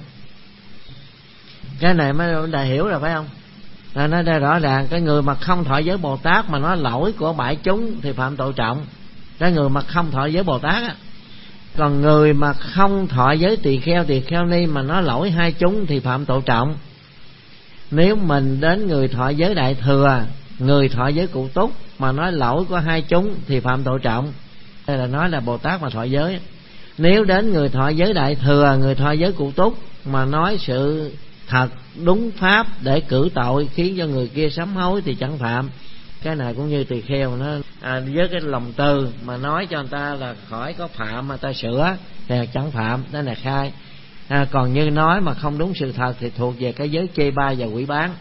Cái này mới đã hiểu rồi phải không? À, nói đây rõ ràng, cái người mà không thọ giới Bồ Tát mà nói lỗi của bãi chúng thì phạm tội trọng. Cái người mà không thọ giới Bồ Tát á. Còn người mà không thọ giới tỳ kheo tỳ kheo ni mà nói lỗi hai chúng thì phạm tội trọng. Nếu mình đến người thọ giới Đại Thừa, người thọ giới Cụ Túc mà nói lỗi của hai chúng thì phạm tội trọng. Đây là nói là Bồ Tát mà thọ giới. Nếu đến người thọ giới Đại Thừa, người thọ giới Cụ Túc mà nói sự thật đúng pháp để cử tội khiến cho người kia sám hối thì chẳng phạm. Cái này cũng như tỳ kheo nó à, với cái lòng từ mà nói cho người ta là khỏi có phạm mà ta sửa thì chẳng phạm. Đó là khai. À, còn như nói mà không đúng sự thật thì thuộc về cái giới chê bai và quỷ bán.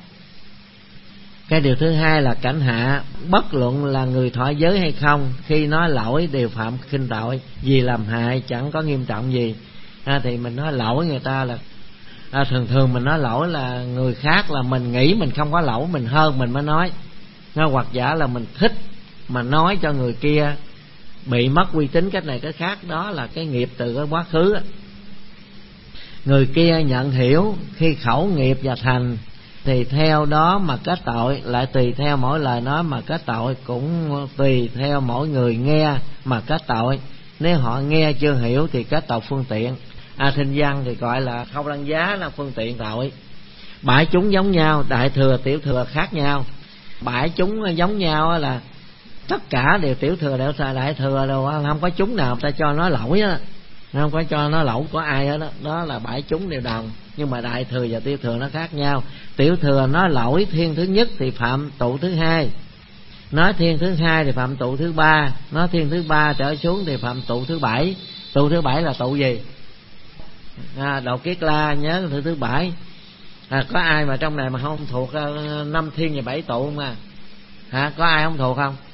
Cái điều thứ hai là cảnh hạ, bất luận là người thọ giới hay không, khi nói lỗi đều phạm khinh tội, vì làm hại chẳng có nghiêm trọng gì. À, thì mình nói lỗi người ta là à, thường thường mình nói lỗi là người khác, là mình nghĩ mình không có lỗi, mình hơn mình mới nói. Nó hoặc giả là mình thích mà nói cho người kia bị mất uy tín cách này cái khác, đó là cái nghiệp từ cái quá khứ. Người kia nhận hiểu khi khẩu nghiệp và thành thì theo đó mà kết tội, lại tùy theo mỗi lời nói mà kết tội, cũng tùy theo mỗi người nghe mà kết tội. Nếu họ nghe chưa hiểu thì kết tội phương tiện. À, thinh văn thì gọi là không đăng giá là phương tiện tội. Bãi chúng giống nhau, Đại Thừa tiểu thừa khác nhau. Bãi chúng giống nhau là tất cả đều tiểu thừa đều là Đại Thừa đâu, không có chúng nào ta cho nó lỗi á, không có cho nó lỗi của ai hết đó. Đó là bãi chúng đều đồng. Nhưng mà Đại Thừa và tiểu thừa nó khác nhau. Tiểu thừa nói lỗi thiên thứ nhất thì phạm tụ thứ hai, nói thiên thứ hai thì phạm tụ thứ ba, nói thiên thứ ba trở xuống thì phạm tụ thứ bảy. Tụ thứ bảy là tụ gì? À, Đầu Kiết La nhớ thứ thứ bảy. À, có ai mà trong này mà không thuộc uh, năm thiên và bảy tụ không à? Hả? Có ai không thuộc không?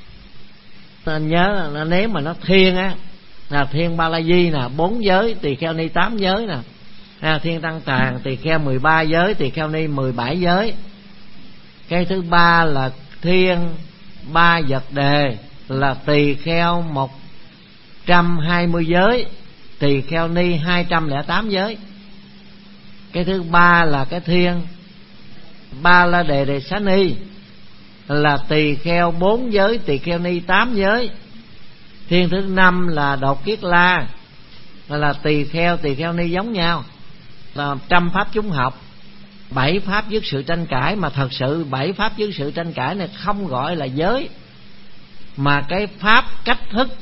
Nên nhớ là nếu mà nó thiên á là thiên Ba La Di nè, bốn giới, tỳ kheo ni tám giới nè. À, thiên Tăng Tàng tỳ kheo mười ba giới, tỳ kheo ni mười bảy giới. Cái thứ ba là thiên Ba Vật Đề, là tỳ kheo một trăm hai mươi giới, tỳ kheo ni hai trăm lẻ tám giới. Cái thứ ba là cái thiên Ba La Đề Đề Xá Ni, là tỳ kheo bốn giới, tỳ kheo ni tám giới. Thiên thứ năm là Đột Kiết La, là tỳ kheo tỳ kheo ni giống nhau, là trăm pháp chúng học. Bảy pháp dứt sự tranh cãi, mà thật sự bảy pháp dứt sự tranh cãi này không gọi là giới, mà cái pháp cách thức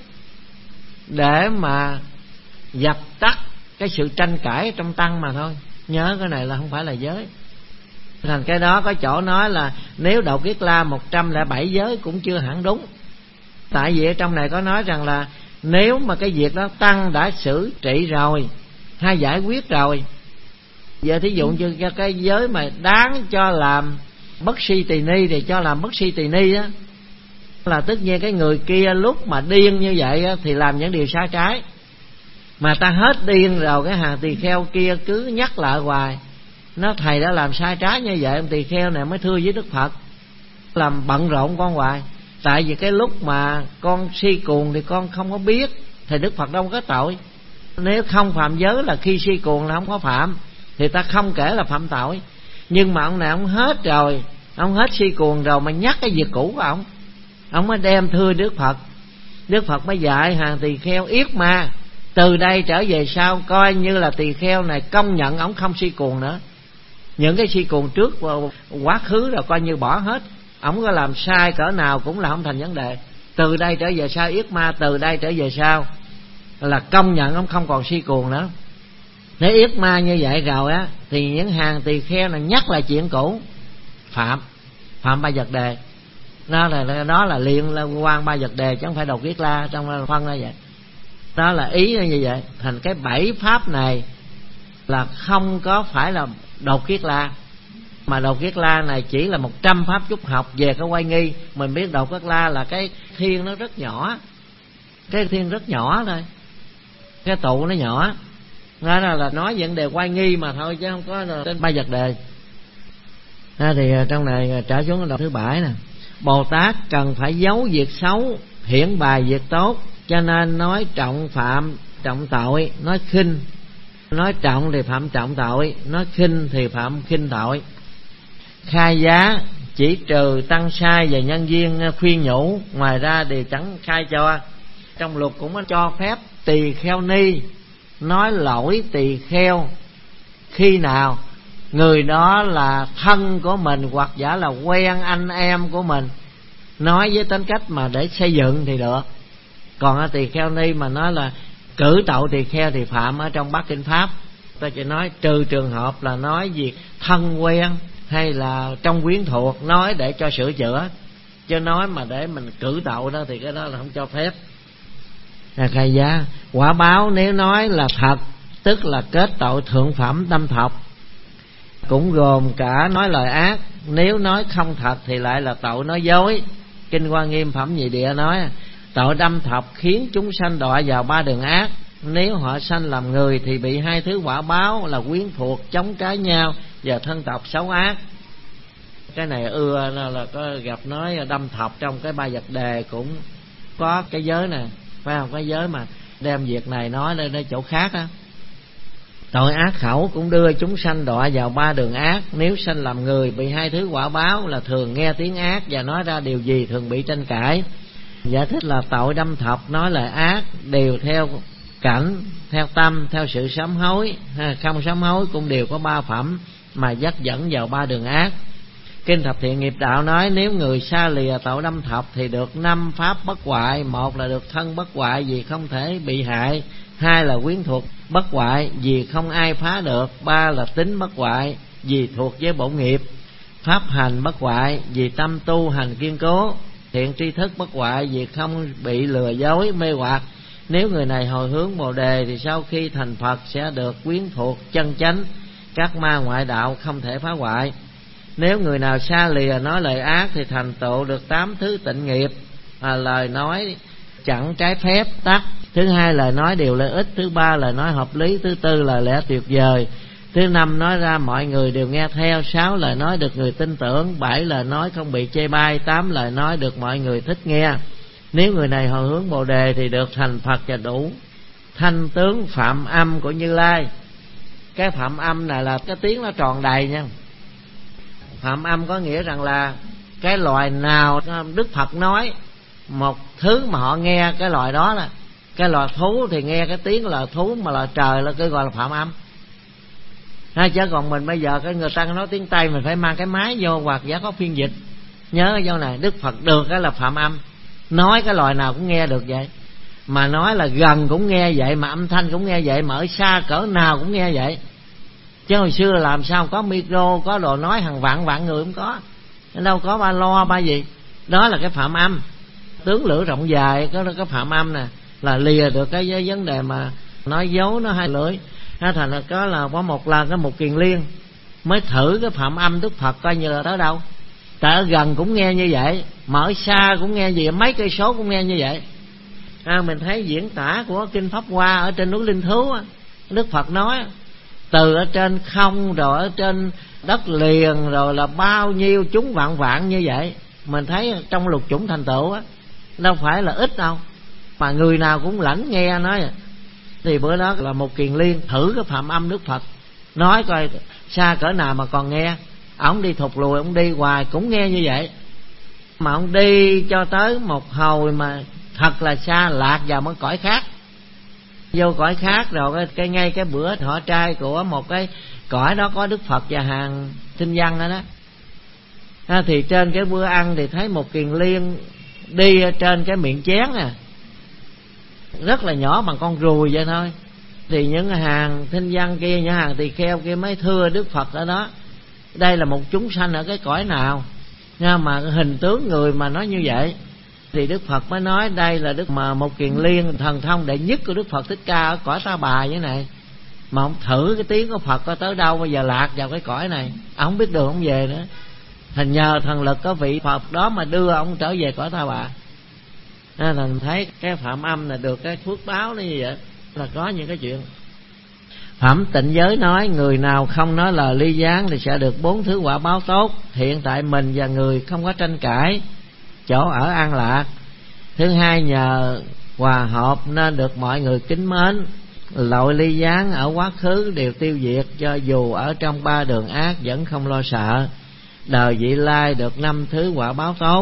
để mà dập tắt cái sự tranh cãi trong tăng mà thôi. Nhớ cái này là không phải là giới. Thành cái đó có chỗ nói là nếu Đậu Kiết La một trăm lẻ bảy giới cũng chưa hẳn đúng. Tại vì ở trong này có nói rằng là nếu mà cái việc đó tăng đã xử trị rồi, hay giải quyết rồi, giờ thí dụ như cho cái giới mà đáng cho làm bất si tỳ ni thì cho làm bất si tỳ ni á, là tất nhiên cái người kia lúc mà điên như vậy á, thì làm những điều sai trái. Mà ta hết điên rồi, cái hàng tỳ kheo kia cứ nhắc lại hoài, nó thầy đã làm sai trái như vậy, ông tỳ kheo này mới thưa với Đức Phật, làm bận rộn con hoài. Tại vì cái lúc mà con si cuồng thì con không có biết, thì Đức Phật đâu có tội. Nếu không phạm giới là khi si cuồng là không có phạm, thì ta không kể là phạm tội. Nhưng mà ông này ông hết rồi, ông hết si cuồng rồi mà nhắc cái việc cũ của ông, ông mới đem thưa Đức Phật. Đức Phật mới dạy hàng tỳ kheo yết ma, từ đây trở về sau coi như là tỳ kheo này công nhận ông không si cuồng nữa. Những cái si cuồng trước quá khứ rồi coi như bỏ hết, ông có làm sai cỡ nào cũng là không thành vấn đề. Từ đây trở về sau yết ma, từ đây trở về sau là công nhận ông không còn si cuồng nữa. Nếu yết ma như vậy rồi á, thì những hàng tỳ kheo này nhắc lại chuyện cũ, phạm phạm ba vật đề. Đó là đó là liên quan ba vật đề, chứ không phải Đột Kiết La trong phân ra vậy. Đó là ý như vậy. Thành cái bảy pháp này là không có phải là Đột Kiết La, mà Đột Kiết La này chỉ là một trăm pháp chúc học về cái quay nghi. Mình biết Đột Kiết La là cái thiên nó rất nhỏ, cái thiên rất nhỏ thôi, cái tụ nó nhỏ. Đó là, là nói vấn đề oai nghi mà thôi, chứ không có trên ba vật đề. Đó thì trong này trở xuống đoạn thứ bảy nè. Bồ Tát cần phải giấu việc xấu, hiển bày việc tốt, cho nên nói trọng phạm trọng tội, nói khinh. Nói trọng thì phạm trọng tội, nói khinh thì phạm khinh tội. Khai giá chỉ trừ tăng sai và nhân viên khuyên nhủ, ngoài ra đều chẳng khai cho. Trong luật cũng có cho phép tỳ kheo ni nói lỗi tỳ kheo khi nào người đó là thân của mình hoặc giả là quen anh em của mình, nói với tính cách mà để xây dựng thì được. Còn tỳ kheo ni mà nói là cử tội tỳ kheo thì phạm ở trong Bát Kinh Pháp. Ta chỉ nói trừ trường hợp là nói việc thân quen hay là trong quyến thuộc, nói để cho sửa chữa, chứ nói mà để mình cử tội đó thì cái đó là không cho phép. Là khai giá. Quả báo nếu nói là thật tức là kết tội thượng phẩm tâm thọc, cũng gồm cả nói lời ác. Nếu nói không thật thì lại là tội nói dối. Kinh Hoa Nghiêm Phẩm Nhị Địa nói tội đâm thọc khiến chúng sanh đọa vào ba đường ác. Nếu họ sanh làm người thì bị hai thứ quả báo là quyến thuộc chống trái nhau và thân tộc xấu ác. Cái này ưa là, là có gặp nói đâm thọc trong cái ba vật đề cũng có cái giới nè, phải không? Cái giới mà đem việc này nói lên ở chỗ khác á. Tội ác khẩu cũng đưa chúng sanh đọa vào ba đường ác. Nếu sanh làm người bị hai thứ quả báo là thường nghe tiếng ác và nói ra điều gì thường bị tranh cãi. Giải thích là tội đâm thọc nói lời ác đều theo cảnh, theo tâm, theo sự sám hối, không sám hối cũng đều có ba phẩm mà dắt dẫn vào ba đường ác. Kinh Thập Thiện Nghiệp Đạo nói nếu người xa lìa tội đâm thọc thì được năm pháp bất hoại. Một là được thân bất hoại vì không thể bị hại, hai là quyến thuộc bất hoại vì không ai phá được, ba là tính bất hoại vì thuộc với bổn nghiệp, pháp hành bất hoại vì tâm tu hành kiên cố, thiện tri thức bất hoại vì không bị lừa dối mê hoặc. Nếu người này hồi hướng Bồ Đề thì sau khi thành Phật sẽ được quyến thuộc chân chánh, các ma ngoại đạo không thể phá hoại. Nếu người nào xa lìa nói lời ác thì thành tựu được tám thứ tịnh nghiệp, à, lời nói chẳng trái phép tắc, thứ hai lời nói điều lợi ích, thứ ba lời nói hợp lý, thứ tư lời lẽ tuyệt vời, thứ năm nói ra mọi người đều nghe theo, sáu lời nói được người tin tưởng, bảy lời nói không bị chê bai, tám lời nói được mọi người thích nghe. Nếu người này hồi hướng Bồ Đề thì được thành Phật và đủ thanh tướng phạm âm của Như Lai. Cái phạm âm này là cái tiếng nó tròn đầy nha. Phạm âm có nghĩa rằng là cái loài nào Đức Phật nói một thứ mà họ nghe cái loài đó là cái loài thú thì nghe cái tiếng là thú, mà loài trời là cái gọi là phạm âm. Hay chứ còn mình bây giờ cái người ta nói tiếng Tây mình phải mang cái máy vô hoặc giả có phiên dịch. Nhớ cái dâu này, Đức Phật được cái là phạm âm, nói cái loài nào cũng nghe được vậy. Mà nói là gần cũng nghe vậy, mà âm thanh cũng nghe vậy, mà ở xa cỡ nào cũng nghe vậy. Chứ hồi xưa làm sao có micro, có đồ nói hàng vạn vạn người không có, đâu có ba lo ba gì. Đó là cái phạm âm. Tướng lưỡi rộng dài có cái phạm âm nè, là lìa được cái vấn đề mà nói dấu nó hai lưỡi. Nó thành là có là có một lần cái một Kiền Liên mới thử cái phạm âm Đức Phật coi như là tới đâu. Tại ở gần cũng nghe như vậy, mà ở xa cũng nghe gì, mấy cây số cũng nghe như vậy. À, mình thấy diễn tả của Kinh Pháp Hoa ở trên núi Linh Thú á, Đức Phật nói từ ở trên không rồi ở trên đất liền rồi là bao nhiêu chúng vạn vạn như vậy. Mình thấy trong lục chủng thành tựu á, đâu phải là ít đâu, mà người nào cũng lãnh nghe nói. Thì bữa đó là một Kiền Liên thử cái phạm âm Đức Phật, nói coi xa cỡ nào mà còn nghe. Ông đi thụt lùi, ông đi hoài cũng nghe như vậy. Mà ông đi cho tới một hồi mà thật là xa, lạc vào một cõi khác. Vô cõi khác rồi cái, cái ngay cái bữa thọ trai của một cái cõi đó có Đức Phật và hàng tinh văn đó đó. À, thì trên cái bữa ăn thì thấy một Kiền Liên đi trên cái miệng chén nè, rất là nhỏ bằng con ruồi vậy thôi. Thì những hàng thinh văn kia, những hàng tỳ kheo kia mới thưa Đức Phật ở đó, đây là một chúng sanh ở cái cõi nào nha mà hình tướng người mà nói như vậy. Thì Đức Phật mới nói đây là Đức mà một Kiền Liên thần thông đệ nhất của Đức Phật Thích Ca ở cõi Ta Bà như này. Mà ông thử cái tiếng của Phật có tới đâu, bây giờ lạc vào cái cõi này, ông không biết đường ông về nữa. Thành nhờ thần lực có vị Phật đó mà đưa ông trở về cõi Ta Bà. Nên là thấy cái Phạm Âm là được cái phước báo nó như vậy, là có những cái chuyện. Phẩm Tịnh Giới nói người nào không nói lời ly gián thì sẽ được bốn thứ quả báo tốt. Hiện tại mình và người không có tranh cãi, chỗ ở an lạc. Thứ hai, nhờ hòa hợp nên được mọi người kính mến. Lội ly gián ở quá khứ đều tiêu diệt, cho dù ở trong ba đường ác vẫn không lo sợ. Đời vị lai được năm thứ quả báo tốt.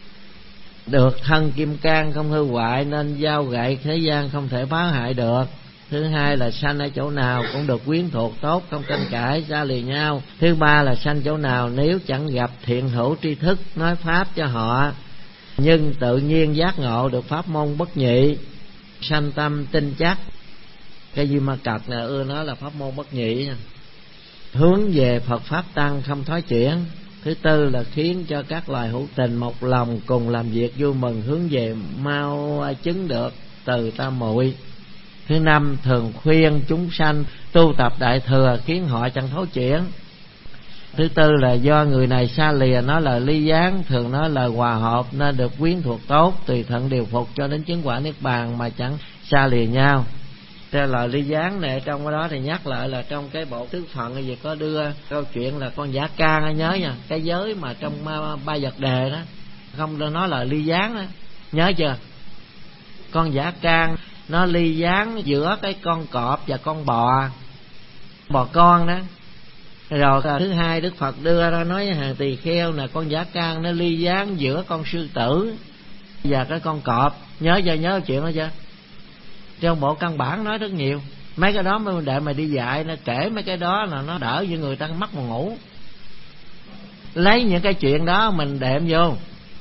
Được thân kim cang không hư hoại, nên dao gậy thế gian không thể phá hại được. Thứ hai là sanh ở chỗ nào cũng được quyến thuộc tốt, không tranh cãi xa lìa nhau. Thứ ba là sanh chỗ nào nếu chẳng gặp thiện hữu tri thức nói pháp cho họ, nhưng tự nhiên giác ngộ được pháp môn bất nhị. Sanh tâm tin chắc. Cái gì mà cật là ưa nói là pháp môn bất nhị nha. Hướng về Phật pháp tăng không thói chuyển. Thứ tư là khiến cho các loài hữu tình một lòng cùng làm việc vui mừng, hướng về mau chứng được từ tam muội. Thứ năm, thường khuyên chúng sanh tu tập đại thừa, khiến họ chẳng thấu chuyển. Thứ tư là do người này xa lìa nói lời ly gián, thường nói lời hòa hợp nên được quyến thuộc tốt, tùy thuận điều phục cho đến chứng quả niết bàn mà chẳng xa lìa nhau. Cái lời ly gián này trong cái đó thì nhắc lại là trong cái bộ tứ phận gì có đưa câu chuyện là con Giả Can, nhớ nha, cái giới mà trong ba vật đề đó không nói lời ly gián đó, nhớ chưa? Con Giả Can nó ly gián giữa cái con cọp và con bò bò con đó. Rồi thứ hai Đức Phật đưa ra nói với hàng tỳ kheo là con Giả Can nó ly gián giữa con sư tử và cái con cọp. Nhớ chưa? Nhớ chuyện đó chưa? Trong bộ căn bản nói rất nhiều. Mấy cái đó mới để mà đi dạy, nó kể mấy cái đó là nó đỡ như người ta mắc mà ngủ. Lấy những cái chuyện đó mình đệm vô.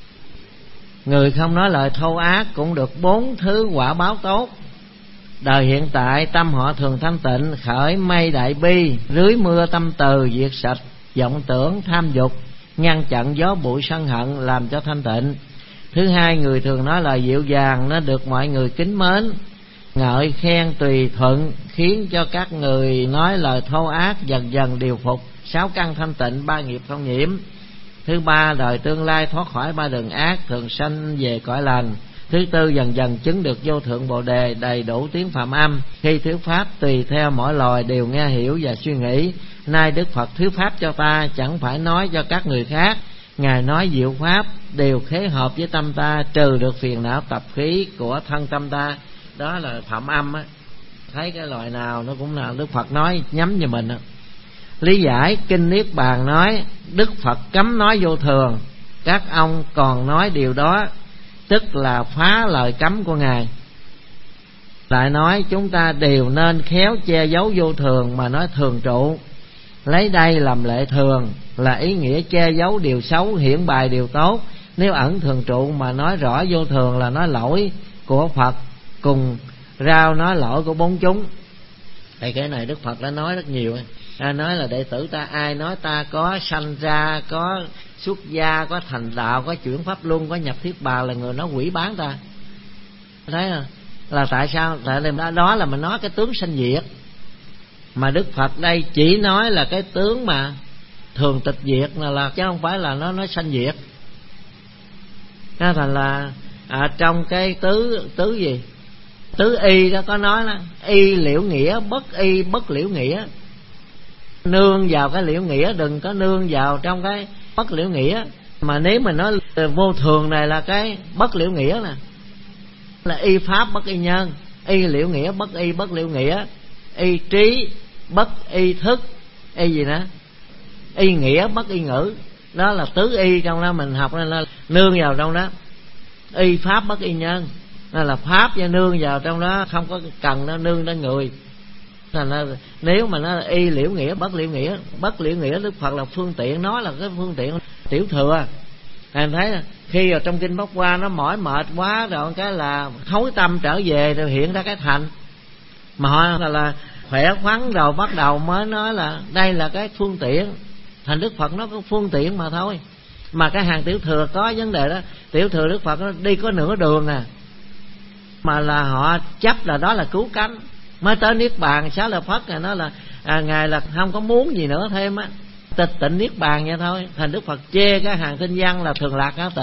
Người không nói lời thô ác cũng được bốn thứ quả báo tốt. Đời hiện tại tâm họ thường thanh tịnh, khởi mây đại bi, rưới mưa tâm từ, diệt sạch vọng tưởng tham dục, ngăn chặn gió bụi sân hận, làm cho thanh tịnh. Thứ hai, người thường nói lời dịu dàng nên được mọi người kính mến, ngợi khen tùy thuận, khiến cho các người nói lời thô ác dần dần điều phục, sáu căn thanh tịnh, ba nghiệp không nhiễm. Thứ ba, đời tương lai thoát khỏi ba đường ác, thường sanh về cõi lành. Thứ tư, dần dần chứng được vô thượng bồ đề, đầy đủ tiếng Phạm Âm. Khi thuyết pháp tùy theo mỗi loài đều nghe hiểu và suy nghĩ. Nay Đức Phật thuyết pháp cho ta, chẳng phải nói cho các người khác. Ngài nói diệu pháp đều khế hợp với tâm ta, trừ được phiền não tập khí của thân tâm ta. Đó là Phạm Âm á. Thấy cái loại nào nó cũng là Đức Phật nói nhắm vào mình á. Lý giải kinh Niết Bàn nói Đức Phật cấm nói vô thường, các ông còn nói điều đó, tức là phá lời cấm của Ngài. Lại nói chúng ta đều nên khéo che giấu vô thường mà nói thường trụ. Lấy đây làm lệ thường là ý nghĩa che giấu điều xấu, hiển bày điều tốt. Nếu ẩn thường trụ mà nói rõ vô thường là nói lỗi của Phật, cùng rao nói lỗi của bốn chúng. Thì cái này Đức Phật đã nói rất nhiều. Ta nói là đệ tử ta, ai nói ta có sanh ra, có xuất gia, có thành đạo, có chuyển pháp luân, có nhập thiết bào là người nói quỷ bán ta. Thấy không? Là tại sao? Tại là đó là mình nói cái tướng sanh diệt. Mà Đức Phật đây chỉ nói là cái tướng mà thường tịch diệt là, là chứ không phải là nó nói sanh diệt. Nên thành là à, trong cái tứ tứ gì? Tứ y đó có nói là y liễu nghĩa, bất y bất liễu nghĩa. Nương vào cái liễu nghĩa, đừng có nương vào trong cái bất liễu nghĩa. Mà nếu mình nói vô thường này là cái bất liễu nghĩa nè, là y pháp bất y nhân, y liễu nghĩa bất y bất liễu nghĩa, y trí bất y thức, y gì nữa, y nghĩa bất y ngữ. Đó là tứ y trong đó mình học, nên là nương vào trong đó. Y pháp bất y nhân, nên là pháp và nương vào trong đó, không có cần nó nương đến người. Thành ra nếu mà nó y liễu nghĩa bất liễu nghĩa, bất liễu nghĩa Đức Phật là phương tiện, nói là cái phương tiện tiểu thừa. Em thấy khi ở trong kinh Bát Qua nó mỏi mệt quá rồi cái là thối tâm trở về rồi hiện ra cái thành. Mà họ là, là khỏe khoắn rồi bắt đầu mới nói là đây là cái phương tiện. Thành Đức Phật nó có phương tiện mà thôi. Mà cái hàng tiểu thừa có vấn đề đó. Tiểu thừa Đức Phật nó đi có nửa đường à, mà là họ chấp là đó là cứu cánh. Mới tới Niết Bàn Xá Lợi Phất này nó là à, Ngài là không có muốn gì nữa thêm á, tịch tịnh Niết Bàn vậy thôi. Thành Đức Phật chê cái hàng tinh văn là thường lạc ngã tịnh.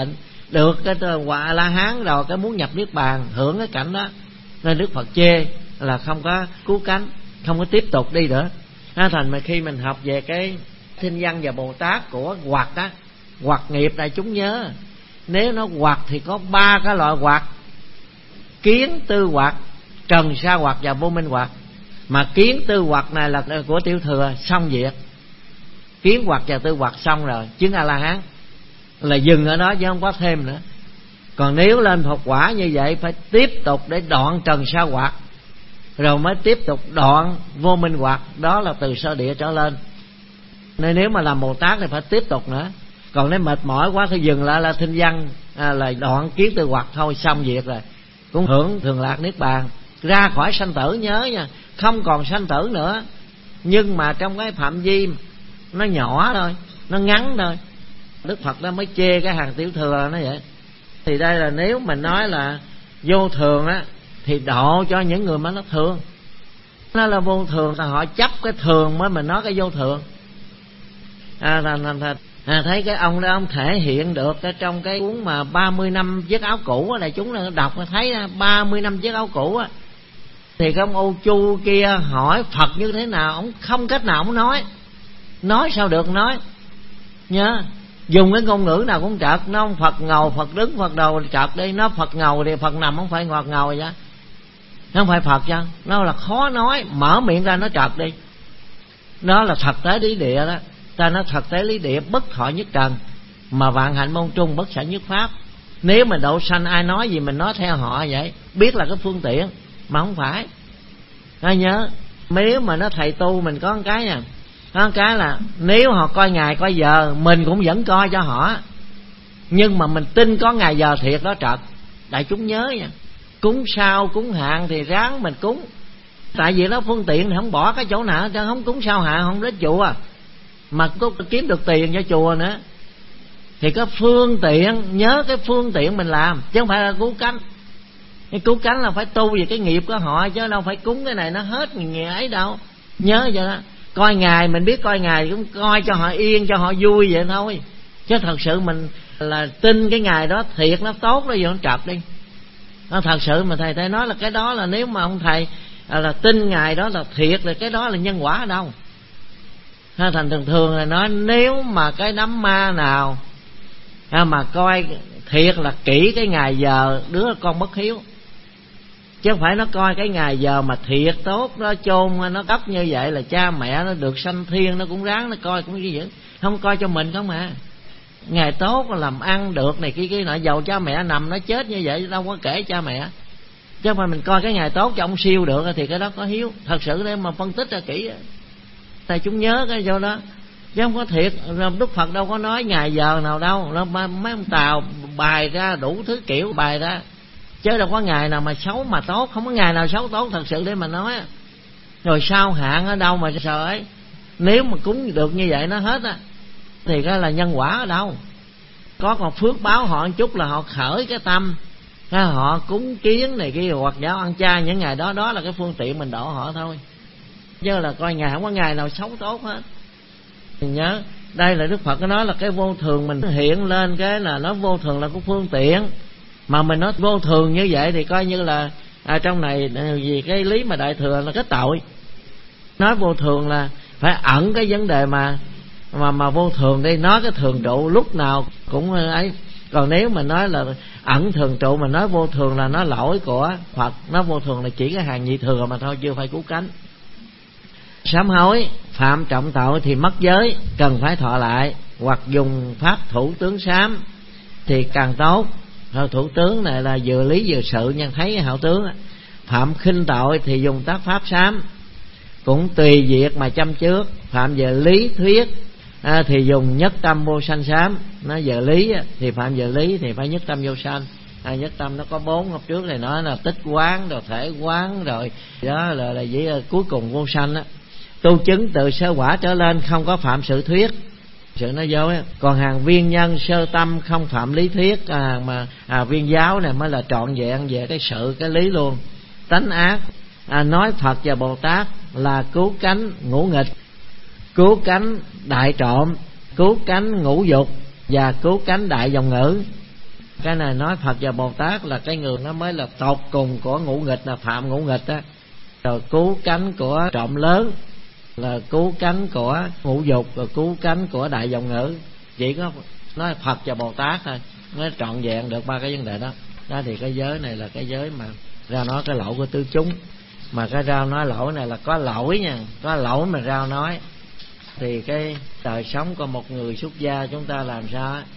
được cái quả La Hán rồi cái muốn nhập niết bàn hưởng cái cảnh đó, nên Đức Phật chê là không có cứu cánh, không có tiếp tục đi nữa. Nó thành mà khi mình học về cái Thiên Văn và Bồ Tát của hoặc á, hoặc nghiệp đại chúng nhớ, nếu nó hoặc thì có ba cái loại hoặc: kiến, tư hoặc, trần sa hoặc và vô minh hoặc. Mà kiến, tư hoặc này là của tiểu thừa xong việc, kiến hoặc và tư hoặc xong rồi, chứng A La Hán là dừng ở đó chứ không có thêm nữa. Còn nếu lên Phật quả như vậy phải tiếp tục để đoạn trần sa hoặc, rồi mới tiếp tục đoạn vô minh hoặc, đó là từ sơ địa trở lên. Nên nếu mà làm Bồ Tát thì phải tiếp tục nữa. Còn nếu mệt mỏi quá thì dừng lại là Thiên Văn, à, là đoạn kiến tư hoặc thôi, xong việc rồi, cũng hưởng thường lạc niết bàn, ra khỏi sanh tử. Nhớ nha, không còn sanh tử nữa, nhưng mà trong cái phạm vi nó nhỏ thôi, nó ngắn thôi. Đức Phật đó mới chê cái hàng tiểu thừa nó vậy. Thì đây là nếu mình nói là vô thường á, thì độ cho những người mà nó thường. Nó là vô thường là họ chấp cái thường mới mình nói cái vô thường. À, là, là, là, à, thấy cái ông đó ông thể hiện được cái trong cái cuốn mà ba mươi năm chiếc áo cũ á, đại chúng là đọc thấy ba mươi năm chiếc áo cũ á, thì cái ông Ô Chu kia hỏi Phật như thế nào, ông không cách nào ông nói. Nói sao được nói. Nhớ dùng cái ngôn ngữ nào cũng trật. Nó không Phật ngầu, Phật đứng, Phật đầu trật đi. Nó Phật ngầu thì Phật nằm, không phải ngọt ngầu vậy. Nó không phải Phật chứ. Nó là khó nói, mở miệng ra nó trật đi. Đó là thật tế lý địa đó. Ta nói thật tế lý địa bất thọ nhất trần, mà vạn hạnh môn trung bất sở nhất pháp. Nếu mình độ sanh ai nói gì mình nói theo họ vậy, biết là cái phương tiện, mà không phải. Ai nhớ, nếu mà nó thầy tu mình có một cái nha, có một cái là nếu họ coi ngày coi giờ mình cũng vẫn coi cho họ, nhưng mà mình tin có ngày giờ thiệt đó trật. Đại chúng nhớ nha, cúng sao cúng hạn thì ráng mình cúng, tại vì nó phương tiện thì không bỏ cái chỗ nào chứ. Không cúng sao hạn không đến chùa, mà có kiếm được tiền cho chùa nữa, thì có phương tiện. Nhớ cái phương tiện mình làm, chứ không phải là cứu cánh. Cái cứu cánh là phải tu về cái nghiệp của họ, chứ đâu phải cúng cái này nó hết ngày ấy đâu. Nhớ vậy đó. Coi ngày mình biết coi ngày cũng coi cho họ yên, cho họ vui vậy thôi, chứ thật sự mình là tin cái ngày đó thiệt nó tốt đó, giờ nó trật đi. Nó thật sự mà thầy thầy nói là cái đó là nếu mà ông thầy là tin ngày đó là thiệt, là cái đó là nhân quả ở đâu. Thành thường thường là nói nếu mà cái đám ma nào mà coi thiệt là kỹ cái ngày giờ đứa con bất hiếu, chứ không phải nó coi cái ngày giờ mà thiệt tốt, nó chôn nó cấp như vậy là cha mẹ nó được sanh thiên, nó cũng ráng nó coi cũng như vậy. Không coi cho mình không mà. Ngày tốt làm ăn được này kia kia nọ, dầu cha mẹ nằm nó chết như vậy đâu có kể cha mẹ. Chứ mà mình coi cái ngày tốt cho ông siêu được thì cái đó có hiếu. Thật sự để mà phân tích ra kỹ, tại chúng nhớ cái chỗ đó, chứ không có thiệt. Đức Phật đâu có nói ngày giờ nào đâu. Nó mấy ông Tàu bài ra đủ thứ kiểu bài ra, chứ đâu có ngày nào mà xấu mà tốt. Không có ngày nào xấu tốt thật sự để mà nói. Rồi sao hạn ở đâu mà sợ ấy. Nếu mà cúng được như vậy nó hết á, thì cái là nhân quả ở đâu. Có còn phước báo họ một chút là họ khởi cái tâm, họ cúng kiến này kia hoặc giáo ăn chay những ngày đó. Đó là cái phương tiện mình độ họ thôi, chứ là coi ngày không có ngày nào xấu tốt hết. Mình nhớ đây là Đức Phật có nói là cái vô thường mình hiện lên, cái là nó vô thường là cái phương tiện. Mà mình nói vô thường như vậy thì coi như là à, trong này vì cái lý mà đại thừa là cái tội. Nói vô thường là phải ẩn cái vấn đề mà mà mà vô thường đi, nói cái thường trụ lúc nào cũng ấy. Còn nếu mà nói là ẩn thường trụ, mà nói vô thường là nó lỗi của Phật. Nói vô thường là chỉ cái hàng nhị thừa mà thôi, chưa phải cứu cánh. Sám hối phạm trọng tội thì mất giới, cần phải thọ lại, hoặc dùng pháp thủ tướng sám thì càng tốt. Thủ tướng này là vừa lý vừa sự, nhân thấy hảo tướng. Phạm khinh tội thì dùng tác pháp sám, cũng tùy việc mà chăm trước. Phạm về lý thuyết à, thì dùng nhất tâm vô sanh sám. Nó về lý thì phạm về lý thì phải nhất tâm vô sanh. À, nhất tâm nó có bốn, hôm trước này nói là tích quán rồi thể quán rồi đó là, là gì cuối cùng vô sanh á. Tu chứng từ sơ quả trở lên không có phạm sự thuyết, sự nói dối. Còn hàng viên nhân sơ tâm không phạm lý thuyết. À, mà à, viên giáo này mới là trọn vẹn về cái sự cái lý luôn. Tánh ác à, nói Phật và Bồ Tát là cứu cánh ngũ nghịch, cứu cánh đại trộm, cứu cánh ngũ dục và cứu cánh đại dòng ngữ. Cái này nói Phật và Bồ Tát là cái người nó mới là tột cùng của ngũ nghịch, là phạm ngũ nghịch á. Rồi cứu cánh của trộm lớn, là cứu cánh của ngũ dục, rồi cứu cánh của đại vọng ngữ. Chỉ có nói Phật và Bồ Tát thôi mới trọn vẹn được ba cái vấn đề đó. Đó thì cái giới này là cái giới mà ra nói cái lỗi của tứ chúng. Mà cái rao nói lỗi này là có lỗi nha, có lỗi mà rao nói. Thì cái đời sống của một người xuất gia chúng ta làm sao á,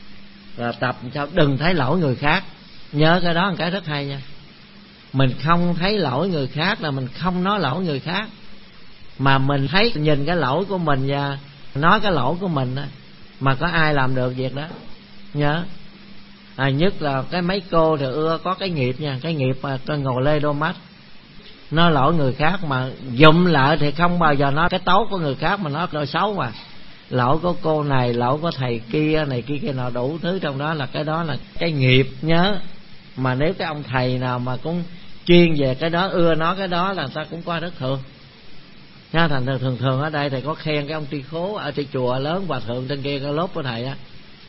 là tập sao đừng thấy lỗi người khác. Nhớ cái đó là cái rất hay nha. Mình không thấy lỗi người khác là mình không nói lỗi người khác, mà mình thấy nhìn cái lỗi của mình và nói cái lỗi của mình đó. Mà có ai làm được việc đó. Nhớ à, nhất là cái mấy cô thì ưa có cái nghiệp nha, cái nghiệp mà tôi ngồi lê đôi mắt nói lỗi người khác, mà dụm lại thì không bao giờ nói cái tốt của người khác, mà nói lỗi xấu. Mà lỗi của cô này, lỗi của thầy kia, này kia kia nào đủ thứ trong đó, là cái đó là cái nghiệp. Nhớ mà nếu cái ông thầy nào mà cũng chuyên về cái đó, ưa nói cái đó, là người ta cũng coi rất thường. Nha, thành thường, thường thường ở đây thầy có khen cái ông tri khố ở trên chùa lớn, hòa thượng trên kia cái lốp của thầy á,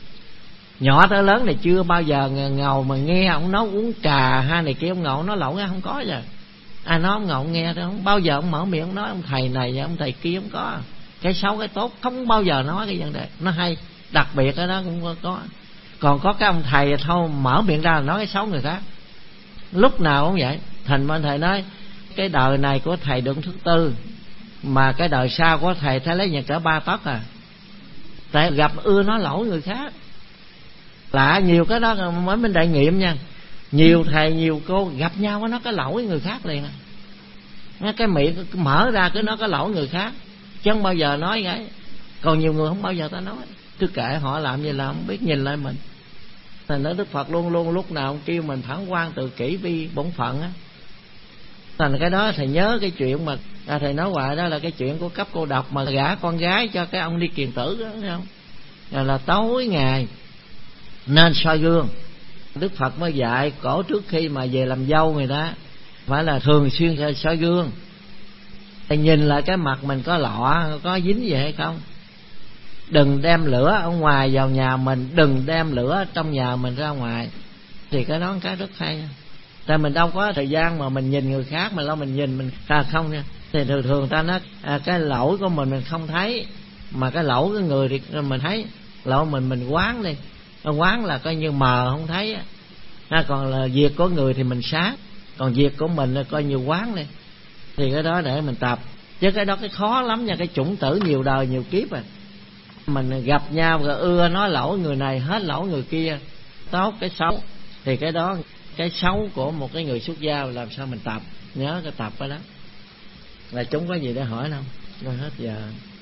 nhỏ tới lớn này chưa bao giờ ngầu mà nghe ông nói uống trà hay này kia, ông ngầu nói lộn, không có giờ. Ai nói ông ngầu nghe đó, không bao giờ ông mở miệng ông nói ông thầy này và ông thầy kia, không có. Cái xấu cái tốt không bao giờ nói cái vấn đề nó hay, đặc biệt cái đó cũng có. Còn có cái ông thầy thôi mở miệng ra là nói cái xấu người khác, lúc nào cũng vậy. Thành mà thầy nói cái đời này của thầy đứng thứ tư, mà cái đời sau của thầy thấy lấy nhà cỡ ba tấc à. Tại gặp ưa nói lỗi người khác. Lạ nhiều cái đó mới mình đại nghiệm nha. Nhiều thầy nhiều cô gặp nhau nó có lỗi người khác liền à. Cái miệng mở ra cứ nói có lỗi người khác, chứ không bao giờ nói cái. Còn nhiều người không bao giờ ta nói, cứ kệ họ làm gì làm, không biết nhìn lại mình. Thành nói Đức Phật luôn luôn lúc nào cũng kêu mình phản quan tự kỷ vi bổn phận á. Thành cái đó thầy nhớ cái chuyện mà à, thầy nói hoài đó là cái chuyện của cấp cô độc mà gả con gái cho cái ông đi kiền tử đó, thấy không? Là, là tối ngày nên soi gương. Đức Phật mới dạy cổ trước khi mà về làm dâu người ta phải là thường xuyên soi gương, thầy nhìn lại cái mặt mình có lọ có dính gì hay không. Đừng đem lửa ở ngoài vào nhà mình, đừng đem lửa trong nhà mình ra ngoài. Thì cái đó là cái rất hay. Tại mình đâu có thời gian mà mình nhìn người khác, mà lo mình nhìn mình à, không nha. Thì thường thường ta nói à, cái lỗi của mình mình không thấy, mà cái lỗi của người thì mình thấy. Lỗi mình mình quán đi, quán là coi như mờ không thấy à, còn là việc của người thì mình sáng, còn việc của mình là coi như quán đi. Thì cái đó để mình tập, chứ cái đó cái khó lắm nha. Cái chủng tử nhiều đời nhiều kiếp à. Mình gặp nhau rồi ưa nói lỗi người này hết lỗi người kia, tốt cái xấu. Thì cái đó cái xấu của một cái người xuất gia làm sao mình tập. Nhớ cái tập cái đó. Là chúng có gì để hỏi không? Rồi hết giờ.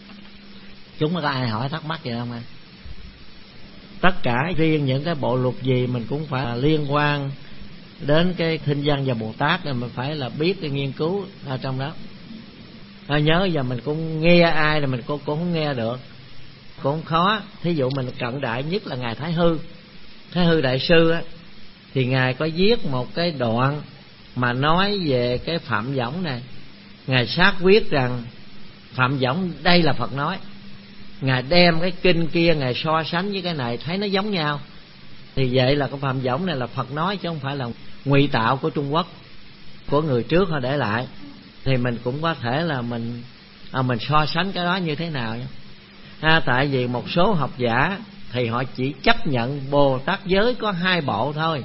Chúng có ai hỏi thắc mắc gì không anh? Tất cả riêng những cái bộ luật gì mình cũng phải là liên quan đến cái Thinh Văn và Bồ Tát, là mình phải là biết cái nghiên cứu ở trong đó. À, nhớ giờ mình cũng nghe ai là mình cũng, cũng không nghe được, cũng khó. Thí dụ mình cận đại nhất là ngài Thái Hư, Thái Hư đại sư á, thì ngài có viết một cái đoạn mà nói về cái Phạm Võng này. Ngài xác quyết rằng Phạm Võng đây là Phật nói. Ngài đem cái kinh kia ngài so sánh với cái này thấy nó giống nhau. Thì vậy là cái Phạm Võng này là Phật nói, chứ không phải là ngụy tạo của Trung Quốc, của người trước họ để lại. Thì mình cũng có thể là mình à, mình so sánh cái đó như thế nào nha. À, tại vì một số học giả thì họ chỉ chấp nhận Bồ Tát giới có hai bộ thôi.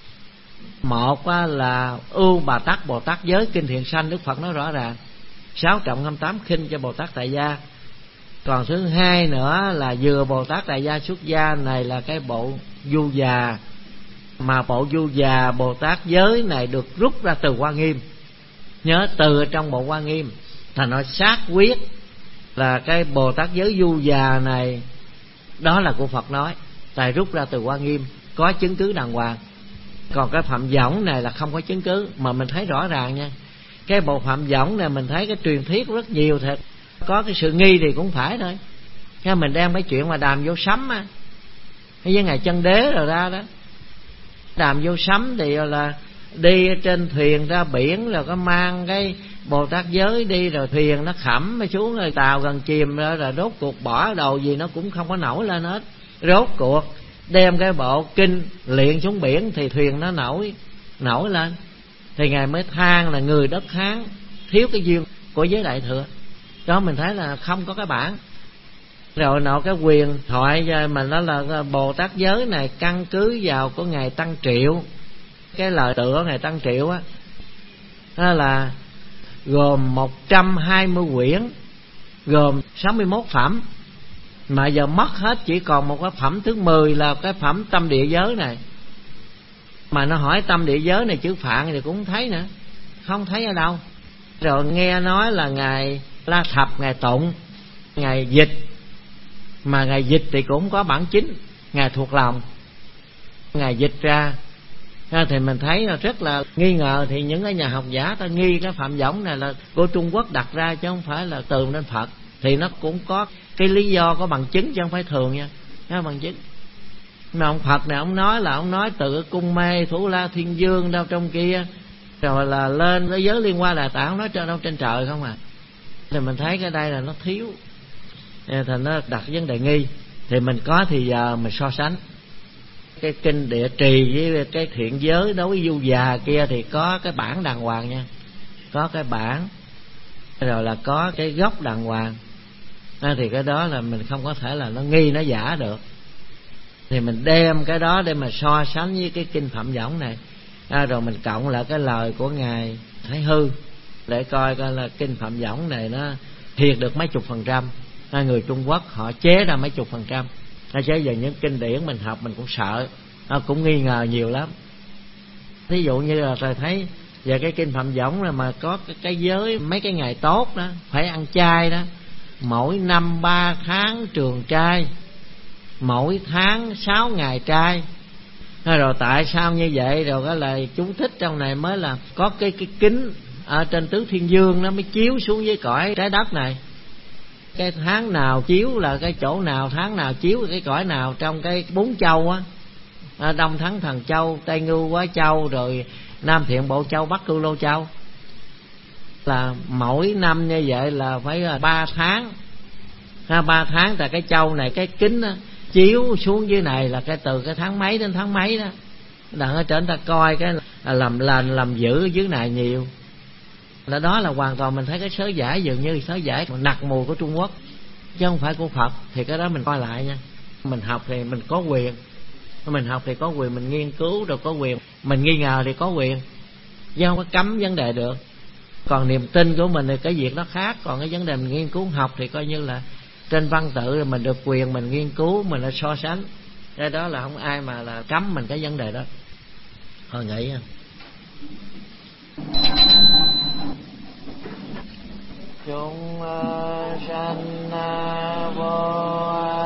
Một là Ưu Bà Tát Bồ Tát giới, kinh Thiện Sanh Đức Phật nói rõ ràng sáu trọng năm tám khinh cho Bồ Tát tại gia. Còn thứ hai nữa là vừa Bồ Tát tại gia xuất gia này là cái bộ Du Già, mà bộ Du Già Bồ Tát giới này được rút ra từ Hoa Nghiêm. Nhớ từ trong bộ Hoa Nghiêm, thành nó xác quyết là cái Bồ Tát giới Du Già này đó là của Phật nói, tại rút ra từ Hoa Nghiêm, có chứng cứ đàng hoàng. Còn cái Phạm Võng này là không có chứng cứ, mà mình thấy rõ ràng nha. Cái bộ Phạm Võng này mình thấy cái truyền thuyết rất nhiều thật. Có cái sự nghi thì cũng phải thôi. Cái mình đem cái chuyện mà đàm vô sấm á, hay với ngài Chân Đế rồi ra đó. Đàm vô sấm thì là đi trên thuyền ra biển, rồi có mang cái Bồ Tát giới đi, rồi thuyền nó khẩm xuống, rồi tàu gần chìm rồi, rồi rốt cuộc bỏ đầu gì nó cũng không có nổi lên hết. Rốt cuộc đem cái bộ kinh luyện xuống biển thì thuyền nó nổi nổi lên. Thì Ngài mới than là người đất Hán thiếu cái duyên của giới Đại Thừa. Đó mình thấy là không có cái bản. Rồi nọ cái quyền thoại mà nó là Bồ Tát giới này căn cứ vào của Ngài Tăng Triệu. Cái lời tựa Ngài Tăng Triệu á, đó là gồm một trăm hai mươi quyển, gồm sáu mươi mốt phẩm, mà giờ mất hết chỉ còn một cái phẩm thứ mười là cái phẩm tâm địa giới này. Mà nó hỏi tâm địa giới này chữ Phạn thì cũng không thấy nữa, không thấy ở đâu. Rồi nghe nói là Ngài La Thập Ngài tụng, Ngài dịch, mà Ngài dịch thì cũng có bản chính, Ngài thuộc lòng, Ngài dịch ra. Thì mình thấy là rất là nghi ngờ. Thì những cái nhà học giả ta nghi cái Phạm Võng này là của Trung Quốc đặt ra chứ không phải là từ nên Phật. Thì nó cũng có cái lý do, có bằng chứng chứ không phải thường nha, có bằng chứng. Mà ông Phật này ông nói là ông nói từ cái cung mê Thủ La Thiên Dương đâu trong kia, rồi là lên cái giới Liên Hoa Đà Tạng, ông nói trên đâu trên trời không à. Thì mình thấy cái đây là nó thiếu, thành nó đặt vấn đề nghi. Thì mình có thì giờ mình so sánh cái kinh Địa Trì với cái Thiện Giới đối với Du Già kia thì có cái bản đàng hoàng nha, có cái bản, rồi là có cái gốc đàng hoàng. À, thì cái đó là mình không có thể là nó nghi nó giả được. Thì mình đem cái đó để mà so sánh với cái kinh Phạm Võng này, à, rồi mình cộng lại cái lời của Ngài Thái Hư để coi coi là kinh Phạm Võng này nó thiệt được mấy chục phần trăm. À, người Trung Quốc họ chế ra mấy chục phần trăm. À, chứ giờ những kinh điển mình học mình cũng sợ, à, cũng nghi ngờ nhiều lắm. Ví dụ như là tôi thấy về cái kinh Phạm Võng là mà có cái, cái giới mấy cái ngày tốt đó phải ăn chay đó, mỗi năm ba tháng trường trai, mỗi tháng sáu ngày trai. Rồi tại sao như vậy? Rồi cái lời chú thích trong này mới là có cái cái kính ở trên tứ thiên dương nó mới chiếu xuống với cõi trái đất này. Cái tháng nào chiếu là cái chỗ nào, tháng nào chiếu là cái cõi nào trong cái bốn châu á, à, Đông Thắng Thần Châu, Tây Ngưu Quá Châu, rồi Nam Thiện Bộ Châu, Bắc Cư Lô Châu. Là mỗi năm như vậy là phải là ba tháng, ha, ba tháng tại cái châu này cái kính á, chiếu xuống dưới này là cái từ cái tháng mấy đến tháng mấy đó. Đặng ở trên ta coi cái làm lành làm dữ dưới này nhiều. Là đó là hoàn toàn mình thấy cái sớ giải dường như sớ giải nặc mùi của Trung Quốc chứ không phải của Phật. Thì cái đó mình coi lại nha. Mình học thì mình có quyền, mình học thì có quyền, mình nghiên cứu rồi có quyền, mình nghi ngờ thì có quyền, chứ không có cấm vấn đề được. Còn niềm tin của mình thì cái việc đó khác. Còn cái vấn đề mình nghiên cứu học thì coi như là trên văn tự mình được quyền, mình nghiên cứu, mình là so sánh. Cái đó là không ai mà là cấm mình cái vấn đề đó. Thôi nghĩ ha. Chúng sanh vô